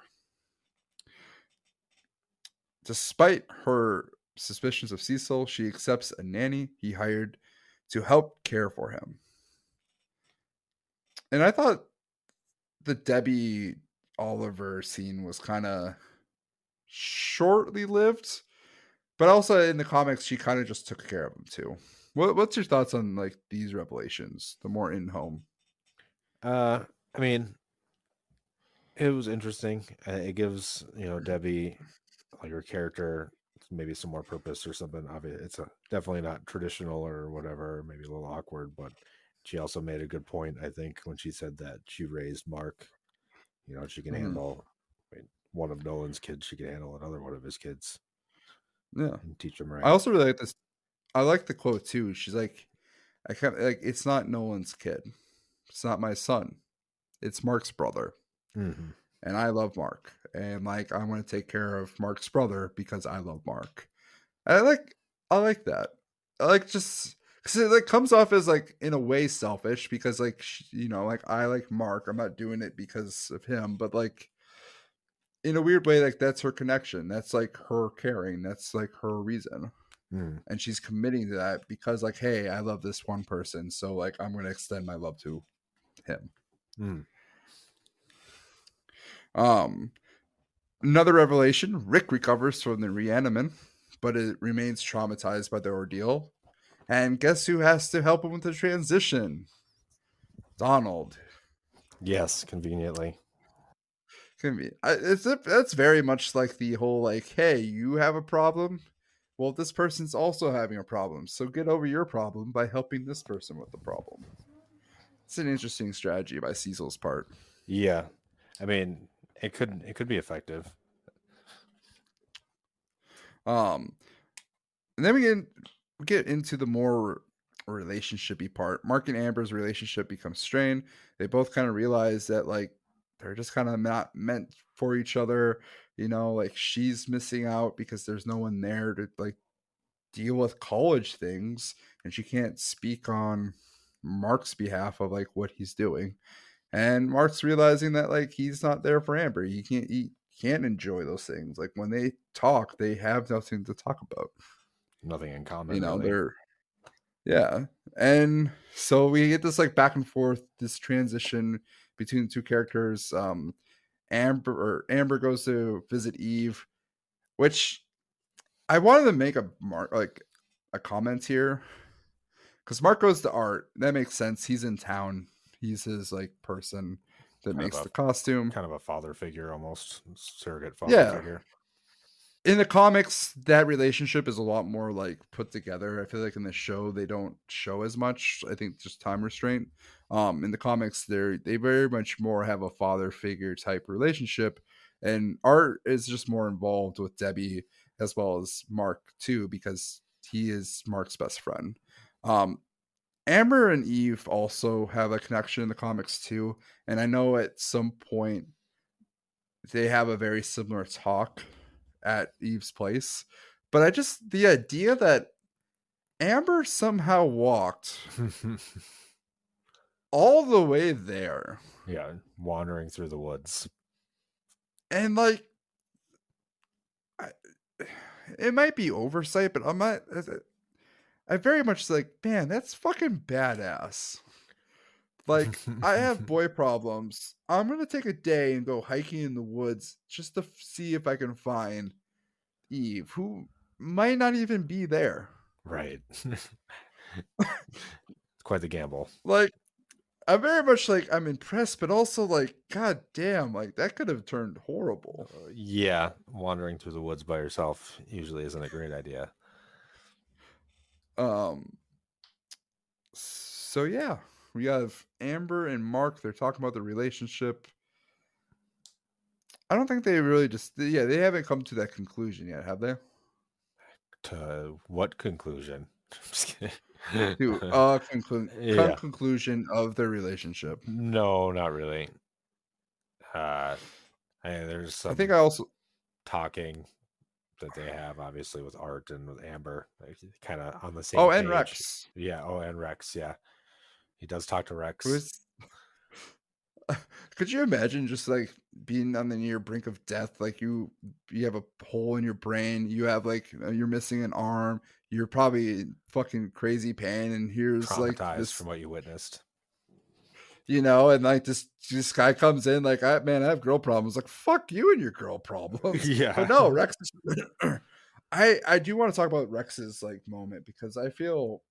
Despite her suspicions of Cecil, she accepts a nanny he hired to help care for him. And I thought the Debbie Oliver scene was kind of shortly lived, but also in the comics, she kind of just took care of him too. What's your thoughts on like these revelations, the more in home? I mean, it was interesting. It gives Debbie, like her character, maybe some more purpose or something. Obviously, it's definitely not traditional or whatever, maybe a little awkward, but she also made a good point, I think, when she said that she raised Mark. She can handle one of Nolan's kids. She can handle another one of his kids. Yeah, and teach them right. I also really like this. I like the quote too. She's like, "I can't like it's not Nolan's kid. It's not my son. It's Mark's brother, and I love Mark. And like I want to take care of Mark's brother because I love Mark. And I like that. I like just." Because it like comes off as like in a way selfish because like like I like Mark, I'm not doing it because of him, but like in a weird way, like that's her connection, that's like her caring, that's like her reason, and she's committing to that because like, hey, I love this one person, so like I'm going to extend my love to him. Another revelation: Rick recovers from the reanimin, but it remains traumatized by the ordeal. And guess who has to help him with the transition? Donald. Yes, conveniently. That's very much like the whole like, hey, you have a problem? Well, this person's also having a problem, so get over your problem by helping this person with the problem. It's an interesting strategy by Cecil's part. Yeah, I mean, it could be effective. And then we get into the more relationship-y part. Mark and Amber's relationship becomes strained. They both kind of realize that like they're just kind of not meant for each other. Like she's missing out because there's no one there to like deal with college things, and she can't speak on Mark's behalf of like what he's doing. And Mark's realizing that like he's not there for Amber. He can't enjoy those things. Like when they talk, they have nothing to talk about. Nothing in common. You know, really. they're yeah. And so we get this like back and forth, this transition between the two characters. Amber goes to visit Eve, which I wanted to make a comment here, because Mark goes to Art. That makes sense. He's in town. He's his like person that makes the costume. Kind of a father figure, almost surrogate father figure. In the comics, that relationship is a lot more like put together. I feel like in the show they don't show as much. I think just time restraint. In the comics, they very much more have a father figure type relationship, and Art is just more involved with Debbie as well as Mark too, because he is Mark's best friend. Amber and Eve also have a connection in the comics too, and I know at some point they have a very similar talk at Eve's place. But the idea that Amber somehow walked all the way there. Yeah, wandering through the woods. And like, it might be oversight, but I very much like, man, that's fucking badass. Like, I have boy problems. I'm going to take a day and go hiking in the woods just to see if I can find Eve, who might not even be there. Right. It's quite the gamble. Like, I'm very much like, I'm impressed, but also like, god damn, like that could have turned horrible. Yeah, wandering through the woods by yourself usually isn't a great idea. So yeah, we have Amber and Mark. They're talking about the relationship. I don't think they really they haven't come to that conclusion yet, have they? To what conclusion? Just kidding. To conclusion of their relationship. No, not really. There's some I think I also talking that they have, obviously, with Art and with Amber, kind of on the same page. and Rex. Yeah. And Rex. Yeah. He does talk to Rex. Could you imagine just like being on the near brink of death? Like you have a hole in your brain. You have like, you're missing an arm. You're probably in fucking crazy pain. And here's like this from what you witnessed. You know, and like this guy comes in like, I have girl problems. Like, fuck you and your girl problems. Yeah. But no, Rex I do want to talk about Rex's like moment, because I feel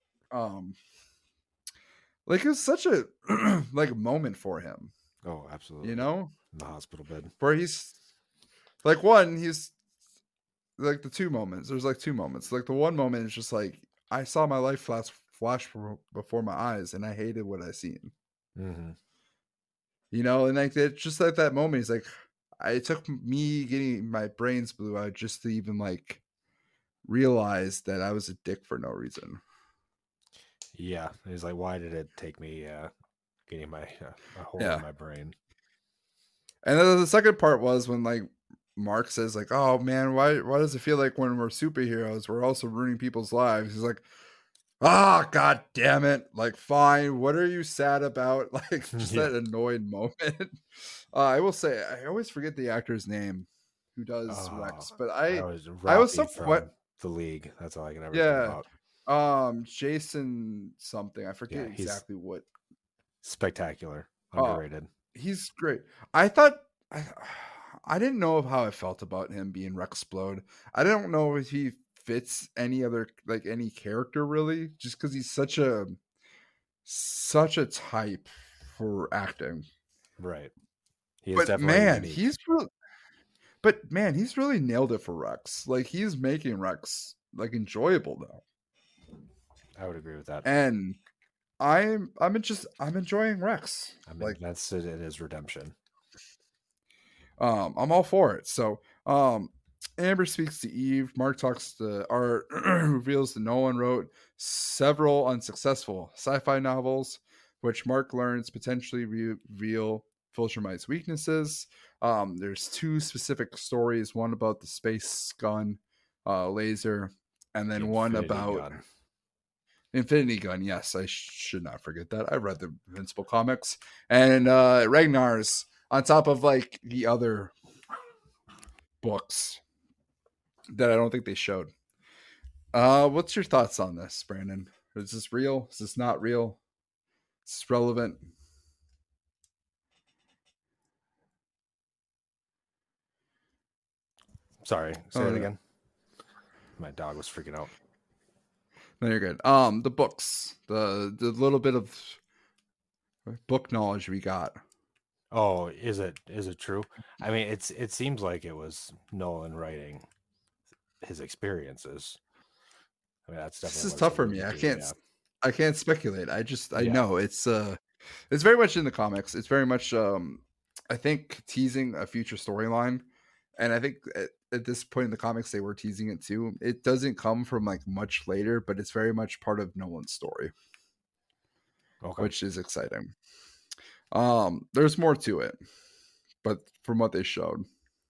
like it was such a like moment for him. Oh, absolutely. You know? In the hospital bed. Where he's like he's like the two moments. There's like two moments. Like the one moment is just like, I saw my life flash before my eyes and I hated what I seen. Mm-hmm. You know, and like it's just like that moment. He's like, it took me getting my brains blew out just to even like realize that I was a dick for no reason. Yeah, he's like, why did it take me getting my a hole in my brain? And then the second part was when like Mark says like, oh man, why does it feel like when we're superheroes we're also ruining people's lives? He's like, god damn it, like fine, what are you sad about? Like just that annoyed moment. I will say I always forget the actor's name who does Rex, but I was somewhat The League. That's all I can ever think about. Jason something, I forget exactly what. Spectacular, underrated. He's great. I thought I didn't know how I felt about him being Rexplode. I don't know if he fits any other like any character really, just because he's such a type for acting. Right. He is definitely unique. He's really nailed it for Rex. Like he's making Rex like enjoyable now. I would agree with that. And I'm enjoying Rex. I mean, like that's it in his redemption. I'm all for it. So Amber speaks to Eve. Mark talks to Art, reveals that Nolan wrote several unsuccessful sci-fi novels, which Mark learns potentially reveal Fultramite's weaknesses. There's two specific stories, one about the space gun laser, and then one about Infinity Gun. Yes, I should not forget that. I read the Invincible comics, and Ragnar's on top of like the other books that I don't think they showed. What's your thoughts on this, Brandon? Is this real? Is this not real? Is this relevant? Sorry, say it again. My dog was freaking out. No, you're good. The books, the little bit of book knowledge we got. Oh, is it true? I mean, it seems like it was Nolan writing his experiences. I mean, that's definitely this is tough for me. I can't speculate. I know it's very much in the comics. It's very much I think teasing a future storyline, and I think at this point in the comics they were teasing it too. It doesn't come from like much later, but it's very much part of Nolan's story, which is exciting. There's more to it, but from what they showed,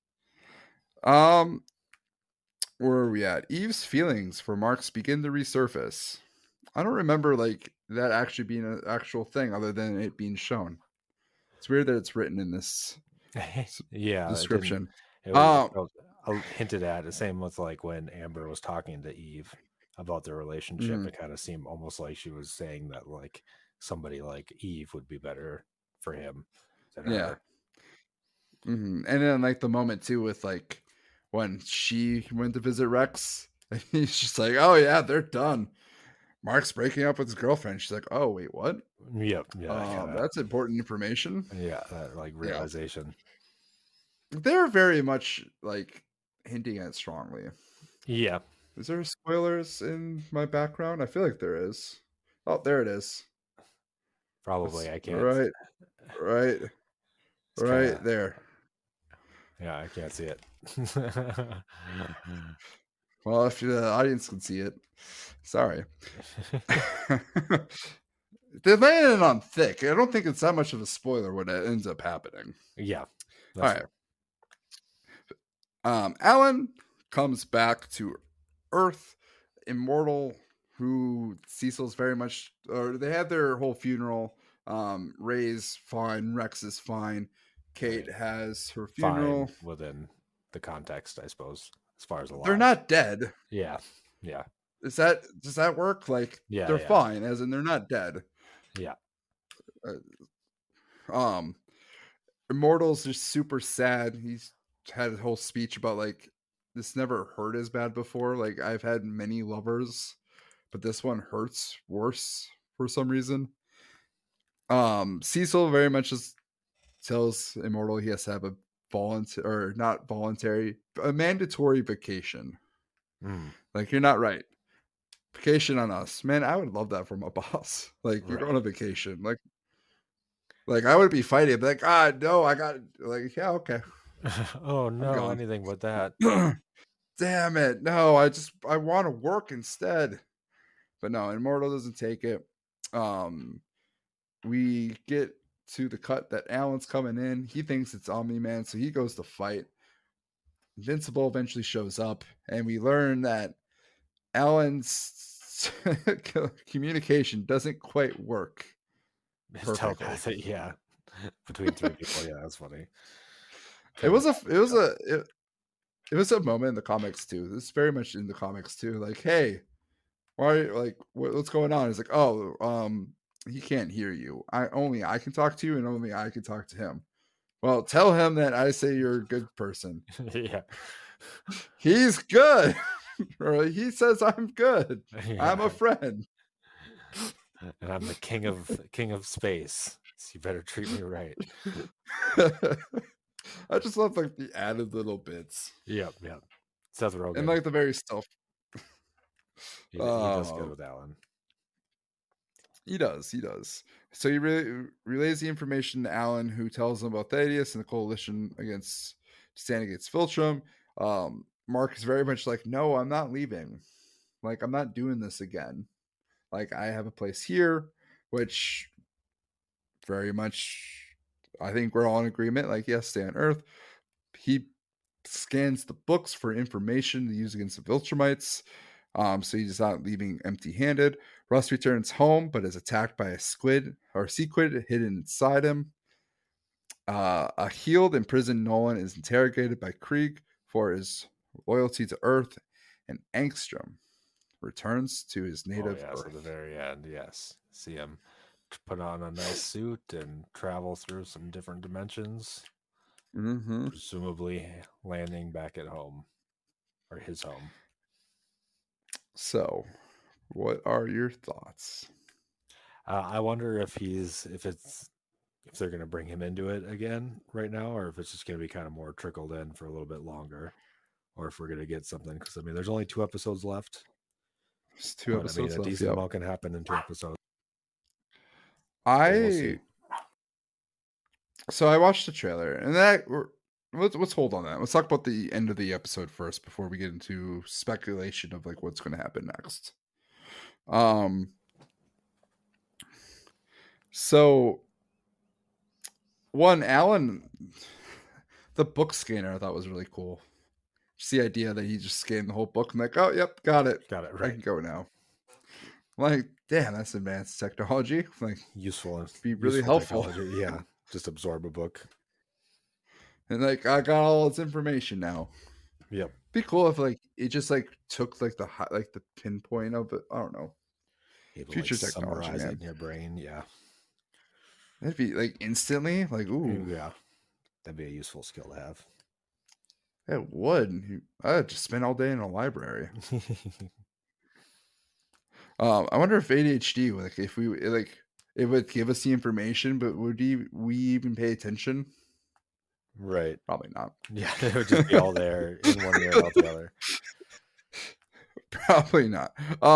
where are we at? Eve's feelings for Marks begin to resurface. I don't remember like that actually being an actual thing other than it being shown. It's weird that it's written in this description. It was hinted at. The same with like when Amber was talking to Eve about their relationship. It kind of seemed almost like she was saying that like somebody like Eve would be better for him than her. And then like the moment too with like when she went to visit Rex, and he's just like, oh yeah, they're done. Mark's breaking up with his girlfriend. She's like, oh wait, what? Yep. That's important information. Yeah, that like realization. They're very much like hinting at it strongly. Yeah. Is there spoilers in my background? I feel like there is. Oh, there it is. Probably. I can't. Right there. Yeah, I can't see it. Well, if the audience can see it, sorry. They're laying it on thick. I don't think it's that much of a spoiler when it ends up happening. Yeah. All right. Alan comes back to Earth, immortal, who Cecil's very much, or they had their whole funeral. Ray's fine, Rex is fine, Kate has her funeral. Fine within the context, I suppose, as far as alive. They're not dead. Yeah. Does that work? Like, they're fine, as in they're not dead. Yeah. Immortal's just super sad. He's had a whole speech about like this never hurt as bad before. Like, I've had many lovers, but this one hurts worse for some reason. Cecil very much just tells Immortal he has to have a mandatory vacation. Like, you're not right. Vacation on us, man. I would love that from a boss. Like, you're going on vacation. Like I would be fighting, but like, no, I got like, yeah, okay. Oh no, anything but that. Damn it. No, I want to work instead. But no, Immortal doesn't take it. We get to the cut that Alan's coming in. He thinks it's Omni-Man, so he goes to fight. Invincible eventually shows up, and we learn that Alan's communication doesn't quite work perfectly. Yeah, between three people. Yeah, that's funny. It was a moment in the comics too. This is very much in the comics too. Like, hey, why? Like, what's going on? It's like, oh, he can't hear you. I can talk to you, and only I can talk to him. Well, tell him that I say you're a good person. Yeah, he's good. Or he says I'm good. Yeah. I'm a friend, and I'm the king of space. So you better treat me right. I just love like the added little bits. Yep. Seth Rogen. And like the very stuff. He does good with Alan. He does. So he relays the information to Alan, who tells him about Thaddeus and the coalition standing against Viltrum. Mark is very much like, no, I'm not leaving. Like, I'm not doing this again. Like, I have a place here, which very much, I think we're all in agreement. Like, yes, stay on Earth. He scans the books for information to use against the Viltrumites. So he's not leaving empty-handed. Russ returns home, but is attacked by a squid or sequid hidden inside him. A healed, imprisoned Nolan is interrogated by Krieg for his loyalty to Earth, and Angstrom returns to his native Earth. At the very end, yes. See him put on a nice suit and travel through some different dimensions. Mm-hmm. Presumably landing back at home, or his home. So, what are your thoughts? I wonder if they're going to bring him into it again right now, or if it's just going to be kind of more trickled in for a little bit longer, or if we're going to get something. Because I mean, there's only 2 episodes left. There's 2 episodes left. A decent amount can happen in 2 episodes. So I watched the trailer, and let's hold on that. Let's talk about the end of the episode first before we get into speculation of like what's going to happen next. So one, Alan, the book scanner I thought was really cool. Just the idea that he just scanned the whole book and like, oh, yep, got it. Right. I can go now. Like, damn, that's advanced technology. Like, useful and be really helpful. Technology. Yeah, just absorb a book. And like, I got all its information now. Yep. Be cool if like it just like took like the pinpoint of it. I don't know. Future technology, man. In your brain, yeah. That'd be like instantly, like, ooh, yeah. That'd be a useful skill to have. It would. I'd just spend all day in a library. I wonder if ADHD, like, if we like, it would give us the information, but would we even pay attention? Right. Probably not. Yeah, it would just be all there in one ear and out the other. Probably not.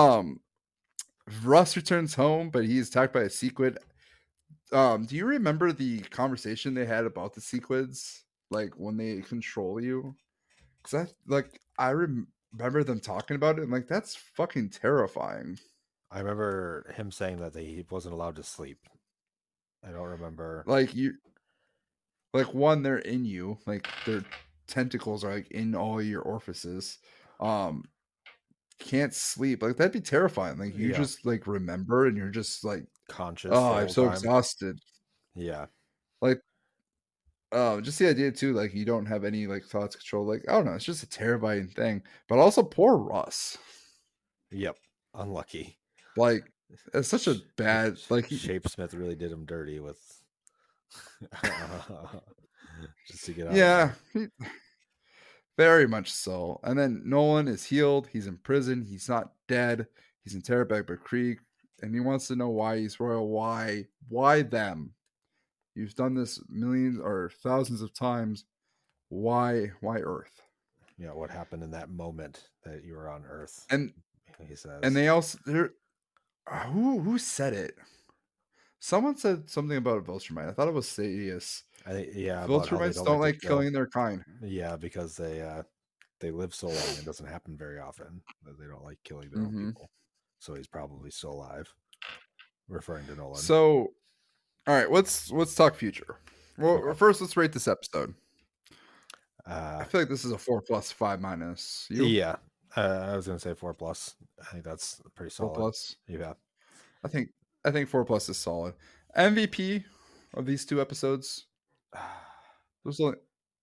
Russ returns home, but he's attacked by a sequid. Do you remember the conversation they had about the sequids? Like when they control you? Because I remember them talking about it, and like that's fucking terrifying. I remember him saying that he wasn't allowed to sleep. I don't remember. Like one, they're in you. Like their tentacles are like in all your orifices. Can't sleep. Like that'd be terrifying. Like you just like remember, and you're just like conscious. Oh, I'm so exhausted. Yeah. Like, just the idea too. Like you don't have any like thoughts control. Like I don't know. It's just a terrifying thing. But also poor Russ. Yep. Unlucky. Like it's such a bad like Shapesmith really did him dirty with just to get out. Yeah, very much so. And then Nolan is healed. He's in prison. He's not dead. He's interrogated by Krieg, and he wants to know why he's royal. Why them? You've done this millions or thousands of times. Why Earth? Yeah, what happened in that moment that you were on Earth? And he says, and they also who said it? Someone said something about Viltrumite. I thought it was Sadius. Viltrumites don't like killing their kind. Yeah, because they live so long. It doesn't happen very often. They don't like killing their own people. So he's probably still alive. Referring to Nolan. So, all right, let's talk future. Well, first let's rate this episode. I feel like this is a 4+, 5-. You? Yeah, I was gonna say 4+. I think that's pretty solid. 4+. Yeah, I think 4+ is solid. MVP of these 2 episodes. There's only.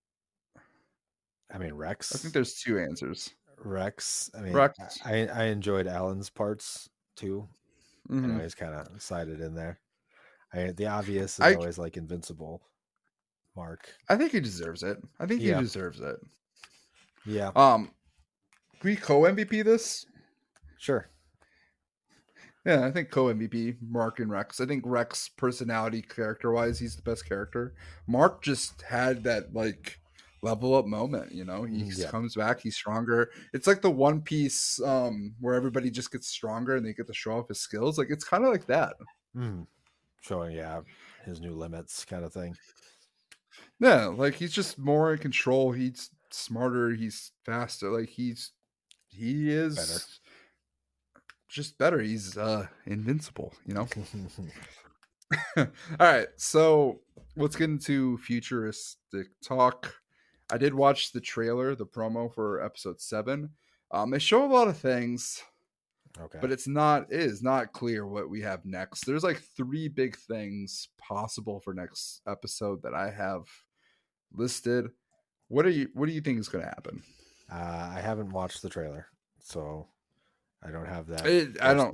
I mean, Rex. I think there's 2 answers. Rex. I mean, Rex. I enjoyed Alan's parts too. Mm-hmm. I always kind of sided in there. The obvious is always like Invincible. Mark. I think he deserves it. He deserves it. Yeah. Can we co-MVP this? Sure. Yeah, I think co-MVP, Mark and Rex. I think Rex, personality, character-wise, he's the best character. Mark just had that, like, level up moment, you know? He comes back, he's stronger. It's like the One Piece where everybody just gets stronger and they get to show off his skills. Like, it's kind of like that. Showing, his new limits kind of thing. Yeah, like, he's just more in control. He's smarter. He's faster. Like, he is... better. Just better. He's invincible, you know. All right, so let's get into futuristic talk. I did watch the trailer, the promo for episode 7. They show a lot of things, Okay. but it is not clear what we have next. There's like 3 big things possible for next episode that I have listed. What do you think is going to happen? I haven't watched the trailer, so I don't have that. I don't.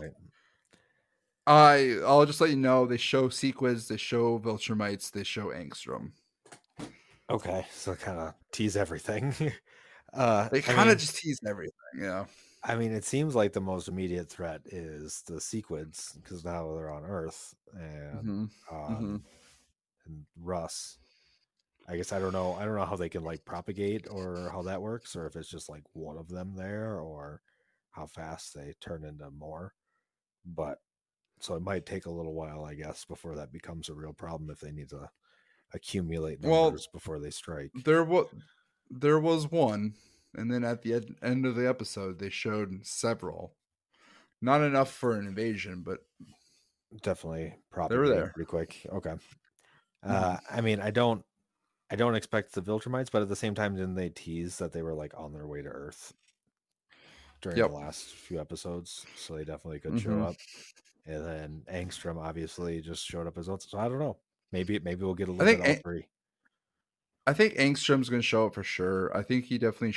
I'll just let you know. They show Sequids, they show Viltrumites, they show Angstrom. Okay, so kind of tease everything. They kind of just tease everything. Yeah. I mean, it seems like the most immediate threat is the Sequids because now they're on Earth and and Russ. I guess I don't know how they can like propagate or how that works, or if it's just like one of them there, or how fast they turn into more. But so it might take a little while, I guess, before that becomes a real problem if they need to accumulate numbers before they strike. There was one, and then at the end of the episode, they showed several. Not enough for an invasion, but definitely they were there pretty quick. Okay. I mean, I don't expect the Viltrumites, but at the same time, didn't they tease that they were like on their way to Earth during the last few episodes? So they definitely could show up. And then Angstrom obviously just showed up as well. So I don't know. Maybe we'll get a little bit all 3. I think Angstrom's going to show up for sure. I think he definitely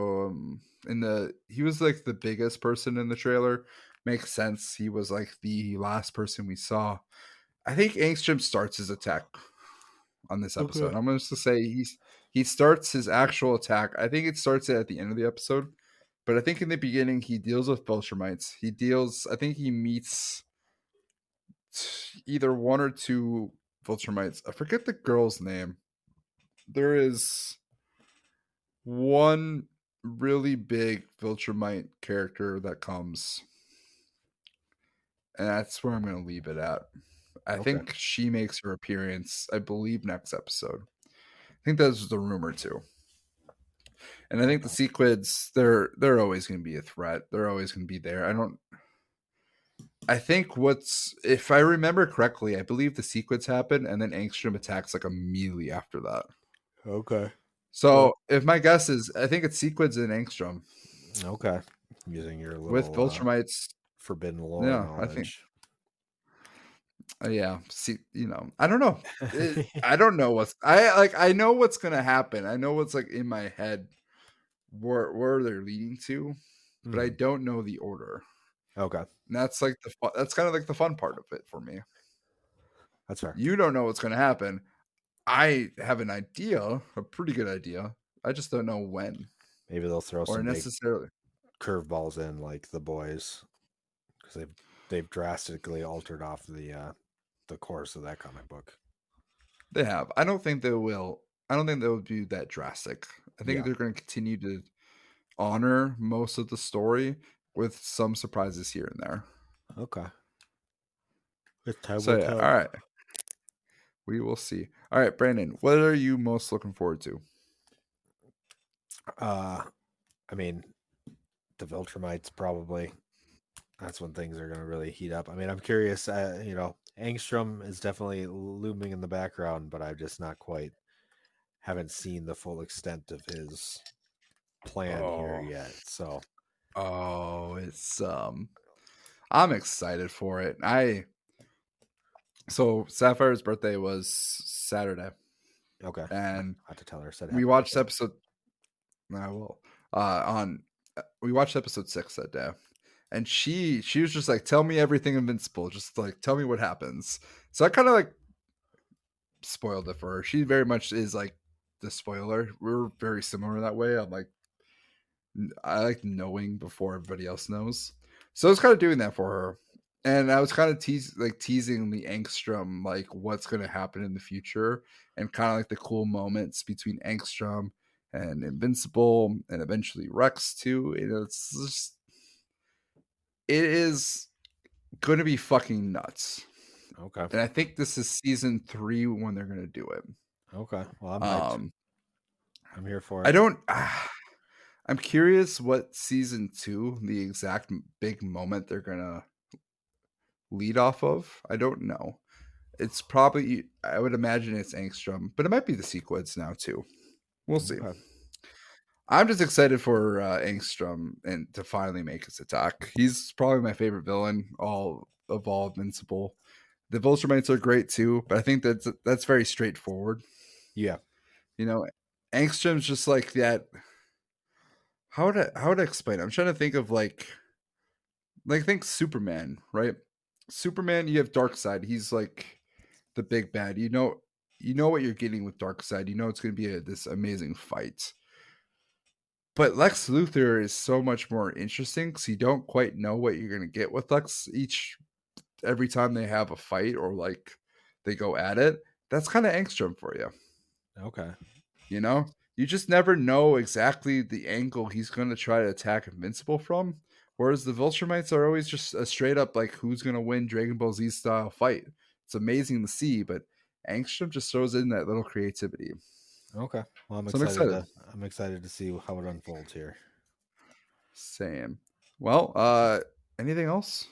he was like the biggest person in the trailer. Makes sense. He was like the last person we saw. I think Angstrom starts his attack on this episode. Okay. I'm going to say he starts his actual attack. I think it starts at the end of the episode, but I think in the beginning he deals with Viltrumites. I think he meets either 1 or 2 Viltrumites. I forget the girl's name. There is one really big Viltrumite character that comes, and that's where I'm going to leave it at. I think she makes her appearance, I believe, next episode. I think that's the rumor too. And I think the Sequids, they're always going to be a threat. They're always going to be there. I think if I remember correctly, I believe the Sequids happen, and then Angstrom attacks like immediately after that. Okay. So if my guess is, I think it's Sequids and Angstrom. Okay. Using your little with Viltrumites forbidden lore knowledge. I think. Yeah. See, I don't know. I don't know I know what's gonna happen. I know what's like in my head where they're leading to, but I don't know the order. Okay. And that's like that's kind of like the fun part of it for me. That's fair. You don't know what's gonna happen. I have an idea, a pretty good idea. I just don't know when. Maybe they'll throw some necessarily curveballs in, like the boys, because they've drastically altered off the course of that comic book. They have. I don't think they will. I don't think they'll be that drastic. I think they're going to continue to honor most of the story with some surprises here and there. Okay. So all right. We will see. All right, Brandon, what are you most looking forward to? I mean, the Viltrumites probably. That's when things are going to really heat up. I mean, I'm curious. Angstrom is definitely looming in the background, but I've just not quite haven't seen the full extent of his plan here yet. So, it's I'm excited for it. So Sapphire's birthday was Saturday. Okay. And I have to tell her. We watched episode. I will. We watched episode 6 that day, and she was just like, "Tell me everything Invincible. Just like tell me what happens." So I kind of like spoiled it for her. She very much is like the spoiler. We're very similar that way. I like knowing before everybody else knows. So I was kind of doing that for her. And I was kind of teasing the Angstrom, like what's going to happen in the future, and kind of like the cool moments between Angstrom and Invincible, and eventually Rex too. It is going to be fucking nuts. Okay. And I think this is season 3 when they're going to do it. Okay. Well, I'm here for it. I'm curious what season 2, the exact big moment they're going to lead off of. I don't know. It's probably, I would imagine it's Angstrom, but it might be the Sequids now too. We'll see. I'm just excited for Angstrom and to finally make his attack. He's probably my favorite villain, all of all Invincible. The Viltrumites are great too, but I think that's very straightforward. Yeah. You know, Angstrom's just like that. How would I explain it? I'm trying to think of like think Superman, right? Superman, you have Darkseid. He's like the big bad. You know what you're getting with Darkseid. You know it's going to be this amazing fight. But Lex Luthor is so much more interesting because you don't quite know what you're going to get with Lex every time they have a fight or like they go at it. That's kind of Angstrom for you. Okay. You know, you just never know exactly the angle he's going to try to attack Invincible from. Whereas the Viltrumites are always just a straight up like who's going to win Dragon Ball Z style fight. It's amazing to see, but Angstrom just throws in that little creativity. Okay. Well, I'm So excited. I'm excited to see how it unfolds here. Same. Well, anything else?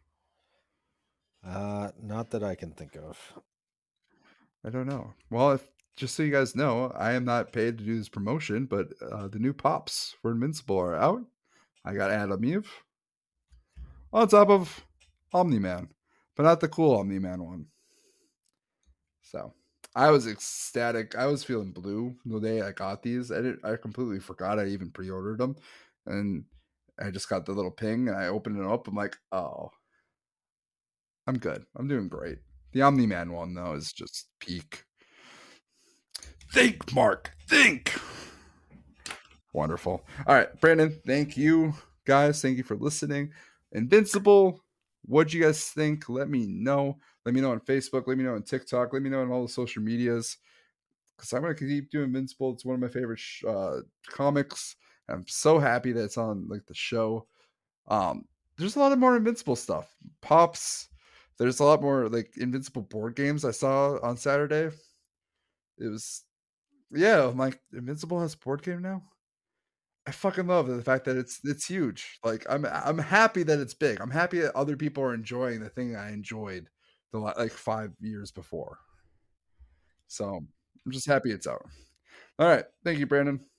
Not that I can think of. I don't know. Well, just so you guys know, I am not paid to do this promotion, but the new pops for Invincible are out. I got Adam Eve on top of Omni-Man, but not the cool Omni-Man one. So I was ecstatic. I was feeling blue the day I got these. I completely forgot I even pre-ordered them, and I just got the little ping and I opened it up. I'm like, oh, I'm good. I'm doing great. The Omni-Man one though is just peak. Think, Mark. Think. Wonderful. All right, Brandon. Thank you, guys. Thank you for listening. Invincible. What'd you guys think? Let me know. Let me know on Facebook. Let me know on TikTok. Let me know on all the social medias. Because I'm going to keep doing Invincible. It's one of my favorite comics. I'm so happy that it's on like the show. There's a lot of more Invincible stuff. Pops. There's a lot more like Invincible board games I saw on Saturday. It was, yeah, I'm like, Invincible has a board game now. I fucking love the fact that it's huge. Like I'm happy that it's big. I'm happy that other people are enjoying the thing I enjoyed like 5 years before. So I'm just happy it's out. All right. Thank you, Brandon.